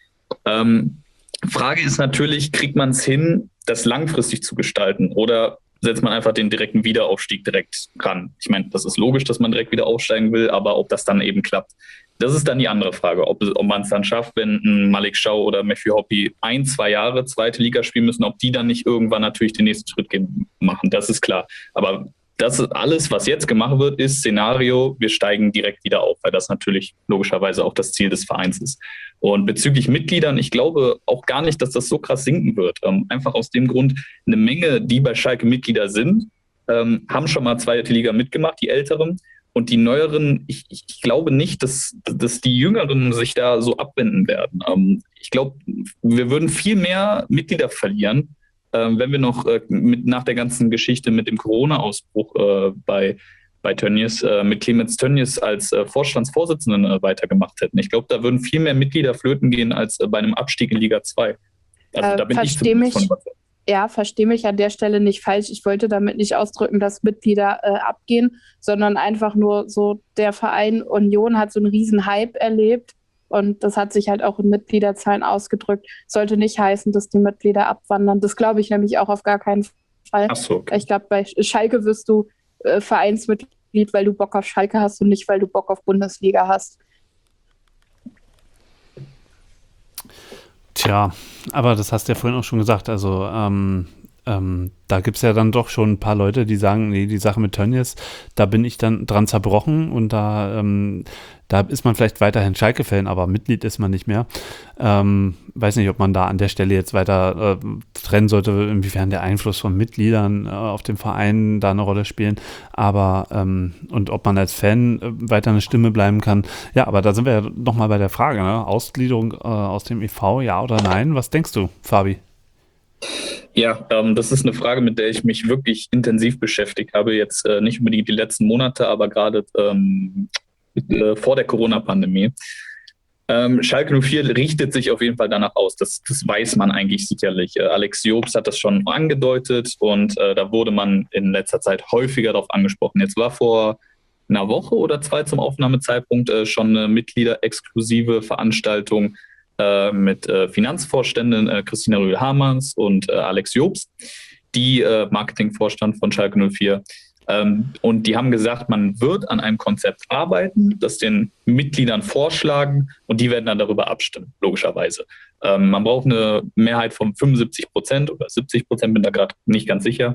Frage ist natürlich, kriegt man es hin, das langfristig zu gestalten oder setzt man einfach den direkten Wiederaufstieg direkt ran? Ich meine, das ist logisch, dass man direkt wieder aufsteigen will, aber ob das dann eben klappt, das ist dann die andere Frage, ob man es dann schafft, wenn ein Malik Schau oder Matthew Hoppe 1-2 Jahre zweite Liga spielen müssen, ob die dann nicht irgendwann natürlich den nächsten Schritt machen, das ist klar. Aber das ist alles, was jetzt gemacht wird, ist Szenario, wir steigen direkt wieder auf, weil das natürlich logischerweise auch das Ziel des Vereins ist. Und bezüglich Mitgliedern, ich glaube auch gar nicht, dass das so krass sinken wird. Einfach aus dem Grund, eine Menge, die bei Schalke Mitglieder sind, haben schon mal zweite Liga mitgemacht, die Älteren. Und die Neueren, ich glaube nicht, dass die Jüngeren sich da so abwenden werden. Ich glaube, wir würden viel mehr Mitglieder verlieren, wenn wir noch nach der ganzen Geschichte mit dem Corona-Ausbruch bei Tönnies, mit Clemens Tönnies als Vorstandsvorsitzenden weitergemacht hätten. Ich glaube, da würden viel mehr Mitglieder flöten gehen als bei einem Abstieg in Liga 2. Also da bin ich zumindest von überzeugt. Ja, verstehe mich an der Stelle nicht falsch. Ich wollte damit nicht ausdrücken, dass Mitglieder abgehen, sondern einfach nur so, der Verein Union hat so einen riesen Hype erlebt. Und das hat sich halt auch in Mitgliederzahlen ausgedrückt. Sollte nicht heißen, dass die Mitglieder abwandern. Das glaube ich nämlich auch auf gar keinen Fall. Ach so, okay. Ich glaube, bei Schalke wirst du Vereinsmitglied, weil du Bock auf Schalke hast und nicht, weil du Bock auf Bundesliga hast. Tja, aber das hast du ja vorhin auch schon gesagt. Also da gibt es ja dann doch schon ein paar Leute, die sagen, nee, die Sache mit Tönnies, da bin ich dann dran zerbrochen und da ist man vielleicht weiterhin Schalke-Fan, aber Mitglied ist man nicht mehr. Weiß nicht, ob man da an der Stelle jetzt weiter trennen sollte, inwiefern der Einfluss von Mitgliedern auf den Verein da eine Rolle spielen, aber und ob man als Fan weiter eine Stimme bleiben kann. Ja, aber da sind wir ja nochmal bei der Frage, ne? Ausgliederung aus dem e.V., ja oder nein? Was denkst du, Fabi? Ja, das ist eine Frage, mit der ich mich wirklich intensiv beschäftigt habe. Jetzt nicht unbedingt die letzten Monate, aber gerade vor der Corona-Pandemie. Schalke 04 richtet sich auf jeden Fall danach aus. Das weiß man eigentlich sicherlich. Alex Jobst hat das schon angedeutet und da wurde man in letzter Zeit häufiger darauf angesprochen. Jetzt war vor einer Woche oder 2 zum Aufnahmezeitpunkt schon eine mitgliederexklusive Veranstaltung mit Finanzvorständen Christina Rühl-Hamanns und Alex Jobst, die Marketingvorstand von Schalke 04. Und die haben gesagt, man wird an einem Konzept arbeiten, das den Mitgliedern vorschlagen und die werden dann darüber abstimmen, logischerweise. Man braucht eine Mehrheit von 75% oder 70%, bin da gerade nicht ganz sicher.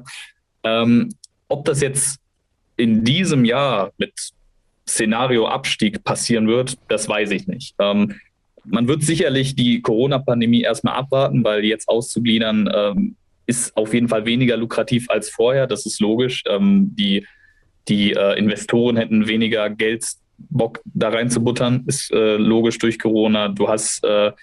Ob das jetzt in diesem Jahr mit Szenario Abstieg passieren wird, das weiß ich nicht. Man wird sicherlich die Corona-Pandemie erstmal abwarten, weil jetzt auszugliedern ist auf jeden Fall weniger lukrativ als vorher. Das ist logisch. Die Investoren hätten weniger Geld Bock da reinzubuttern, ist logisch durch Corona. Du hast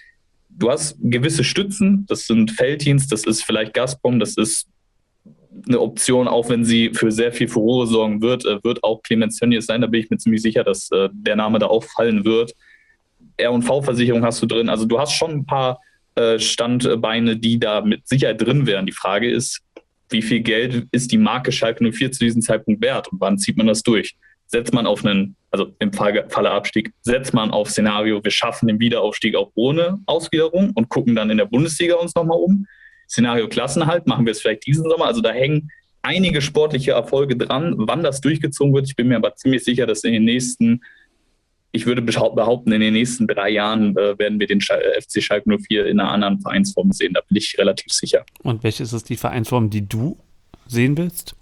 gewisse Stützen, das sind Felddienst, das ist vielleicht Gazprom, das ist eine Option, auch wenn sie für sehr viel Furore sorgen wird auch Clemens Tönnies sein. Da bin ich mir ziemlich sicher, dass der Name da auffallen wird. R&V-Versicherung hast du drin. Also du hast schon ein paar Standbeine, die da mit Sicherheit drin wären. Die Frage ist, wie viel Geld ist die Marke Schalke 04 zu diesem Zeitpunkt wert und wann zieht man das durch? Setzt man auf also im Falle Abstieg, setzt man auf Szenario, wir schaffen den Wiederaufstieg auch ohne Ausgliederung und gucken dann in der Bundesliga uns nochmal um. Szenario Klassenerhalt, machen wir es vielleicht diesen Sommer. Also da hängen einige sportliche Erfolge dran. Wann das durchgezogen wird, ich bin mir aber ziemlich sicher, dass ich würde behaupten, in den nächsten 3 Jahren werden wir den FC Schalke 04 in einer anderen Vereinsform sehen. Da bin ich relativ sicher. Und welche ist die Vereinsform, die du sehen willst?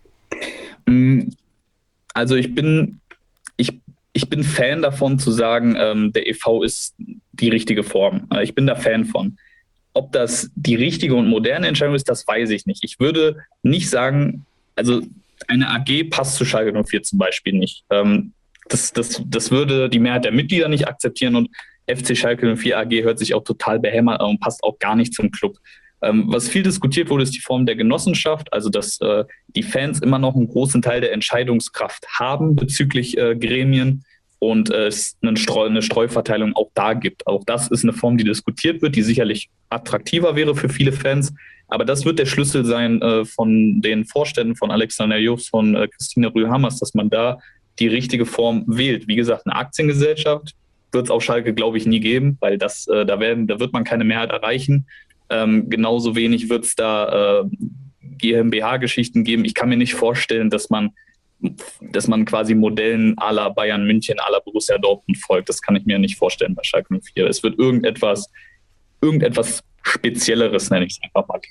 Also ich bin Fan davon zu sagen, der e.V. ist die richtige Form. Ich bin da Fan von. Ob das die richtige und moderne Entscheidung ist, das weiß ich nicht. Ich würde nicht sagen, also eine AG passt zu Schalke 04 zum Beispiel nicht. Das würde die Mehrheit der Mitglieder nicht akzeptieren und FC Schalke 04 AG hört sich auch total behämmert und passt auch gar nicht zum Club. Was viel diskutiert wurde, ist die Form der Genossenschaft, also dass die Fans immer noch einen großen Teil der Entscheidungskraft haben bezüglich Gremien und es eine Streuverteilung auch da gibt. Auch das ist eine Form, die diskutiert wird, die sicherlich attraktiver wäre für viele Fans. Aber das wird der Schlüssel sein von den Vorständen, von Alexander Jofs, von Christine Rühl-Hammers, dass man da die richtige Form wählt. Wie gesagt, eine Aktiengesellschaft wird es auf Schalke, glaube ich, nie geben, weil da wird man keine Mehrheit erreichen. Genauso wenig wird es da GmbH-Geschichten geben. Ich kann mir nicht vorstellen, dass man quasi Modellen à la Bayern München, à la Borussia Dortmund folgt. Das kann ich mir nicht vorstellen bei Schalke 04. Es wird irgendetwas Spezielleres, nenne ich es einfach mal.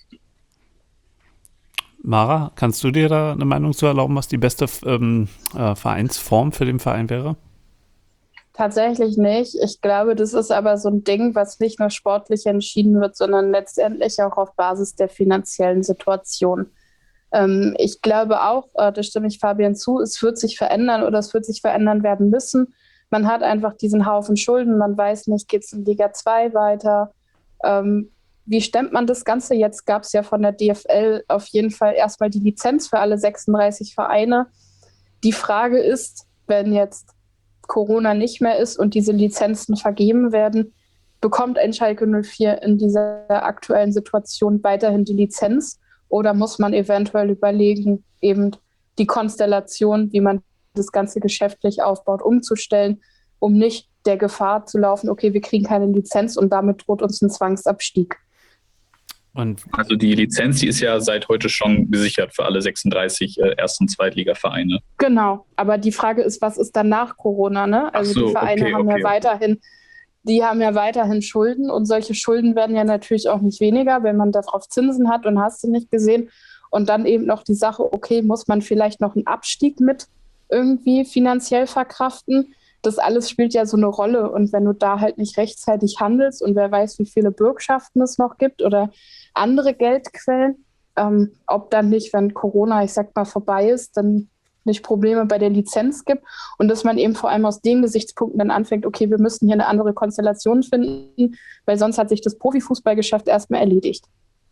Mara, kannst du dir da eine Meinung zu erlauben, was die beste Vereinsform für den Verein wäre? Tatsächlich nicht. Ich glaube, das ist aber so ein Ding, was nicht nur sportlich entschieden wird, sondern letztendlich auch auf Basis der finanziellen Situation. Ich glaube auch, da stimme ich Fabian zu, es wird sich verändern oder es wird sich verändern werden müssen. Man hat einfach diesen Haufen Schulden, man weiß nicht, geht es in Liga 2 weiter? Wie stemmt man das Ganze? Jetzt gab es ja von der DFL auf jeden Fall erstmal die Lizenz für alle 36 Vereine. Die Frage ist, wenn jetzt Corona nicht mehr ist und diese Lizenzen vergeben werden, bekommt ein Schalke 04 in dieser aktuellen Situation weiterhin die Lizenz oder muss man eventuell überlegen, eben die Konstellation, wie man das Ganze geschäftlich aufbaut, umzustellen, um nicht der Gefahr zu laufen, okay, wir kriegen keine Lizenz und damit droht uns ein Zwangsabstieg. Also die Lizenz, die ist ja seit heute schon gesichert für alle 36 Erst- und Zweitliga-Vereine. Genau, aber die Frage ist, was ist dann nach Corona? Ne? Also die Vereine haben ja weiterhin Schulden und solche Schulden werden ja natürlich auch nicht weniger, wenn man darauf Zinsen hat und hast du nicht gesehen. Und dann eben noch die Sache, okay, muss man vielleicht noch einen Abstieg mit irgendwie finanziell verkraften? Das alles spielt ja so eine Rolle und wenn du da halt nicht rechtzeitig handelst und wer weiß, wie viele Bürgschaften es noch gibt oder andere Geldquellen, ob dann nicht, wenn Corona, ich sag mal, vorbei ist, dann nicht Probleme bei der Lizenz gibt und dass man eben vor allem aus den Gesichtspunkten dann anfängt, okay, wir müssen hier eine andere Konstellation finden, weil sonst hat sich das Profifußballgeschäft erstmal erledigt.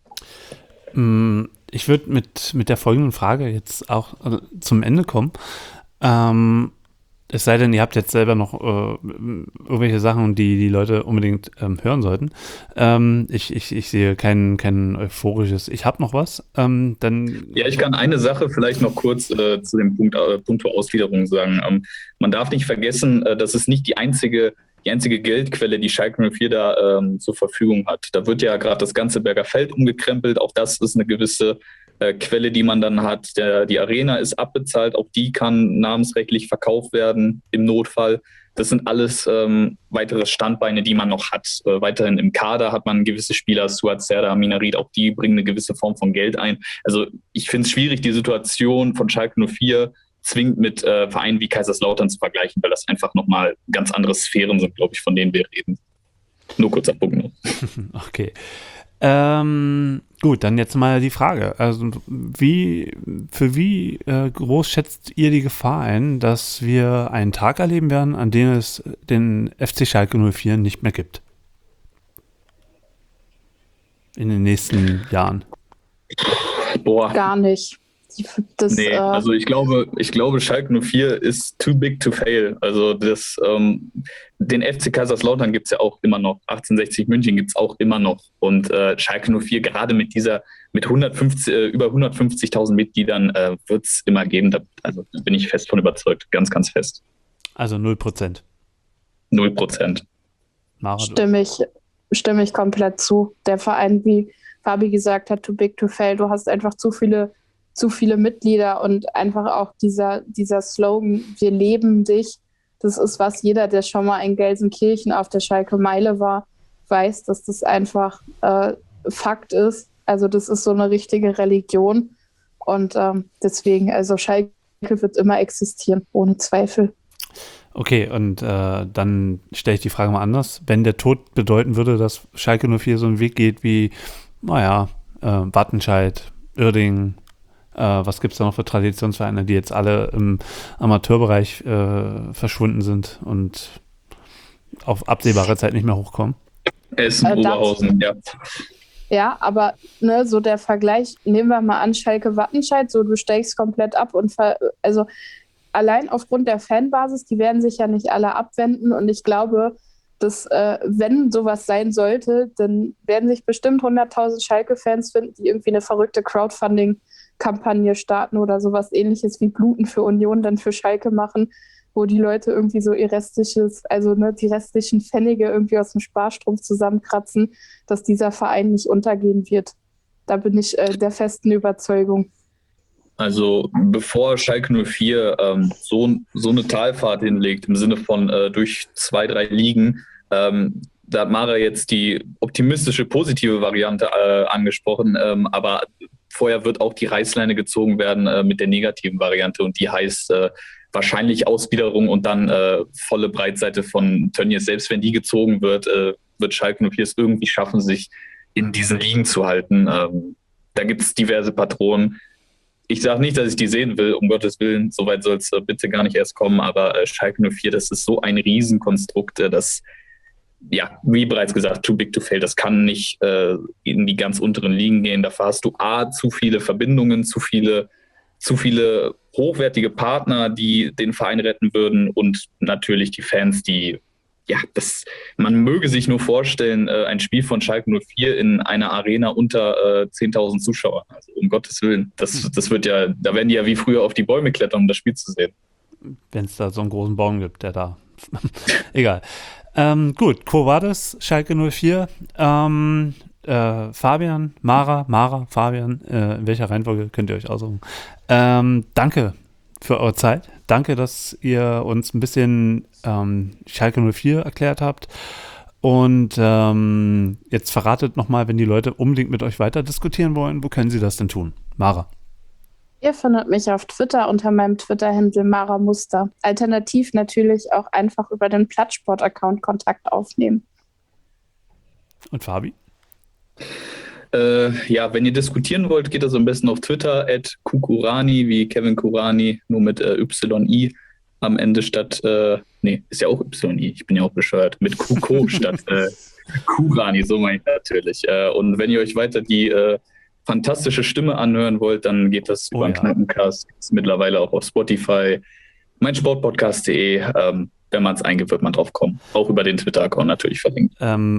Ich würde mit der folgenden Frage jetzt auch zum Ende kommen. Es sei denn, ihr habt jetzt selber noch irgendwelche Sachen, die Leute unbedingt hören sollten. Ich sehe kein euphorisches, ich habe noch was. Ja, ich kann eine Sache vielleicht noch kurz zu dem Punkt Ausgliederung sagen. Man darf nicht vergessen, das ist nicht die einzige Geldquelle, die Schalke 04 da zur Verfügung hat. Da wird ja gerade das ganze Berger Feld umgekrempelt. Auch das ist eine gewisse Quelle, die man dann hat. Die Arena ist abbezahlt, auch die kann namensrechtlich verkauft werden im Notfall. Das sind alles weitere Standbeine, die man noch hat. Weiterhin im Kader hat man gewisse Spieler, Suat Serdar, Minarit, auch die bringen eine gewisse Form von Geld ein. Also ich finde es schwierig, die Situation von Schalke 04 zwingend mit Vereinen wie Kaiserslautern zu vergleichen, weil das einfach nochmal ganz andere Sphären sind, glaube ich, von denen wir reden. Nur kurzer Punkt noch. Okay. Gut, dann jetzt mal die Frage. Also wie groß schätzt ihr die Gefahr ein, dass wir einen Tag erleben werden, an dem es den FC Schalke 04 nicht mehr gibt? In den nächsten Jahren. Boah. Gar nicht. Also ich glaube, Schalke 04 ist too big to fail. Also den FC Kaiserslautern gibt es ja auch immer noch. 1860 München gibt es auch immer noch. Und Schalke 04 gerade mit über 150.000 Mitgliedern wird es immer geben. Da bin ich fest von überzeugt. Ganz, ganz fest. Also 0%. 0%. Stimme ich komplett zu. Der Verein, wie Fabi gesagt hat, too big to fail. Du hast einfach zu viele Mitglieder und einfach auch dieser Slogan, wir leben dich, das ist was jeder, der schon mal in Gelsenkirchen auf der Schalke Meile war, weiß, dass das einfach Fakt ist. Also das ist so eine richtige Religion und deswegen, also Schalke wird immer existieren, ohne Zweifel. Okay, und dann stelle ich die Frage mal anders. Wenn der Tod bedeuten würde, dass Schalke 04 so einen Weg geht wie, Wattenscheid, Uerdingen, was gibt es da noch für Traditionsvereine, die jetzt alle im Amateurbereich verschwunden sind und auf absehbare Zeit nicht mehr hochkommen? Essen, Oberhausen, ja. Ja, aber ne, so der Vergleich, nehmen wir mal an, Schalke-Wattenscheid, so du steigst komplett ab und also allein aufgrund der Fanbasis, die werden sich ja nicht alle abwenden und ich glaube, dass wenn sowas sein sollte, dann werden sich bestimmt 100.000 Schalke-Fans finden, die irgendwie eine verrückte Crowdfunding-Kampagne starten oder sowas ähnliches wie Bluten für Union dann für Schalke machen, wo die Leute irgendwie so ihr restliches, also ne, die restlichen Pfennige irgendwie aus dem Sparstrumpf zusammenkratzen, dass dieser Verein nicht untergehen wird. Da bin ich der festen Überzeugung. Also bevor Schalke 04 so eine Talfahrt hinlegt, im Sinne von durch 2, 3 Ligen, da hat Mara jetzt die optimistische, positive Variante angesprochen, aber vorher wird auch die Reißleine gezogen werden mit der negativen Variante und die heißt wahrscheinlich Ausgliederung und dann volle Breitseite von Tönnies. Selbst wenn die gezogen wird, wird Schalke 04 es irgendwie schaffen, sich in diesen Ligen zu halten. Da gibt es diverse Patronen. Ich sage nicht, dass ich die sehen will, um Gottes Willen, soweit soll es bitte gar nicht erst kommen, aber Schalke 04, das ist so ein Riesenkonstrukt, das, ja, wie bereits gesagt, too big to fail, das kann nicht in die ganz unteren Ligen gehen. Dafür hast du zu viele Verbindungen, zu viele hochwertige Partner, die den Verein retten würden und natürlich die Fans, die, ja, man möge sich nur vorstellen, ein Spiel von Schalke 04 in einer Arena unter 10.000 Zuschauern. Also um Gottes Willen, das wird ja, da werden die ja wie früher auf die Bäume klettern, um das Spiel zu sehen. Wenn es da so einen großen Baum gibt, der da. Egal. Gut, Quo Vadis, Schalke 04. Fabian, Mara, Fabian, in welcher Reihenfolge könnt ihr euch aussuchen? Danke für eure Zeit. Danke, dass ihr uns ein bisschen Schalke 04 erklärt habt. Und jetzt verratet nochmal, wenn die Leute unbedingt mit euch weiter diskutieren wollen, wo können sie das denn tun? Mara. Ihr findet mich auf Twitter unter meinem Twitter-Handle Mara Muster. Alternativ natürlich auch einfach über den Plattsport-Account Kontakt aufnehmen. Und Fabi? Ja, wenn ihr diskutieren wollt, geht das am besten auf Twitter, @Kukurani, wie Kevin Kurani, nur mit YI am Ende statt, ist ja auch YI, ich bin ja auch bescheuert, mit Kuko statt Kurani, so meine ich natürlich. Und wenn ihr euch weiter die fantastische Stimme anhören wollt, dann geht das über den Kneipencast, ist mittlerweile auch auf Spotify, meinsportpodcast.de, wenn man es eingibt, wird man drauf kommen. Auch über den Twitter-Account natürlich verlinkt.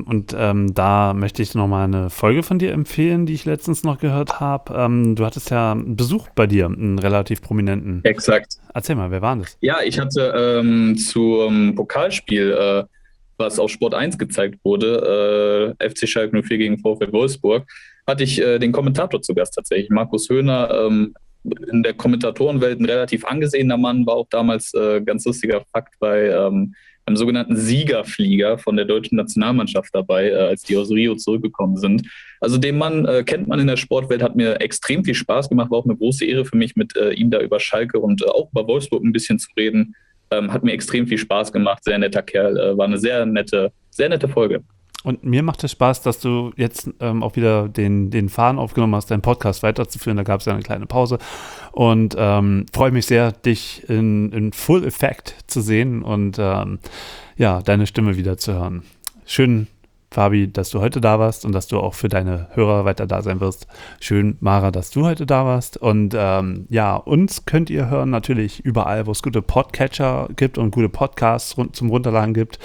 Da möchte ich nochmal eine Folge von dir empfehlen, die ich letztens noch gehört habe. Du hattest ja einen Besuch bei dir, einen relativ prominenten. Exakt. Erzähl mal, wer war das? Ja, ich hatte zum Pokalspiel, was auf Sport 1 gezeigt wurde, FC Schalke 04 gegen VfL Wolfsburg, hatte ich den Kommentator zu Gast tatsächlich, Markus Höhner, in der Kommentatorenwelt ein relativ angesehener Mann, war auch damals ganz lustiger Fakt bei einem sogenannten Siegerflieger von der deutschen Nationalmannschaft dabei, als die aus Rio zurückgekommen sind. Also den Mann kennt man in der Sportwelt, hat mir extrem viel Spaß gemacht, war auch eine große Ehre für mich, mit ihm da über Schalke und auch über Wolfsburg ein bisschen zu reden. Hat mir extrem viel Spaß gemacht, sehr netter Kerl, war eine sehr nette Folge. Und mir macht es Spaß, dass du jetzt auch wieder den Faden aufgenommen hast, deinen Podcast weiterzuführen. Da gab es ja eine kleine Pause. Und freue mich sehr, dich in Full Effect zu sehen und deine Stimme wieder zu hören. Schön, Fabi, dass du heute da warst und dass du auch für deine Hörer weiter da sein wirst. Schön, Mara, dass du heute da warst. Und uns könnt ihr hören natürlich überall, wo es gute Podcatcher gibt und gute Podcasts zum Runterladen gibt.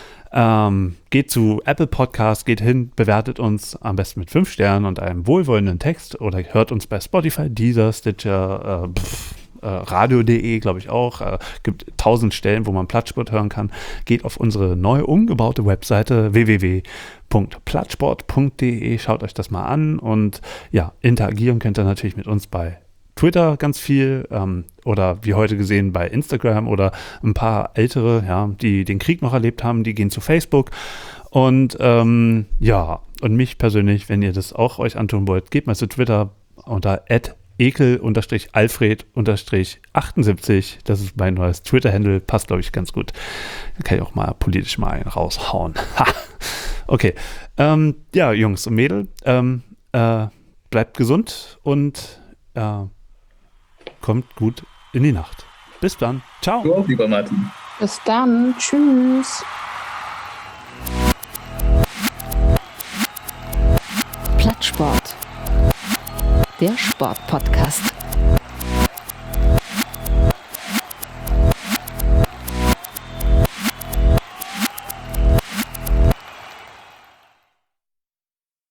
Geht zu Apple Podcasts, geht hin, bewertet uns am besten mit 5 Sternen und einem wohlwollenden Text oder hört uns bei Spotify, Deezer, Stitcher, Radio.de, glaube ich auch. Gibt 1000 Stellen, wo man Plattsport hören kann. Geht auf unsere neu umgebaute Webseite www.plattsport.de, schaut euch das mal an und ja, interagieren könnt ihr natürlich mit uns bei Twitter ganz viel oder wie heute gesehen bei Instagram oder ein paar Ältere, die den Krieg noch erlebt haben, die gehen zu Facebook und und mich persönlich, wenn ihr das auch euch antun wollt, geht mal zu Twitter unter ekel_alfred_78. Das ist mein neues Twitter-Handle. Passt, glaube ich, ganz gut. Da kann ich auch mal politisch mal einen raushauen. Okay. Ja, Jungs und Mädel, bleibt gesund und kommt gut in die Nacht. Bis dann. Ciao. Du auch, lieber Martin. Bis dann. Tschüss. Plattsport. Der Sportpodcast.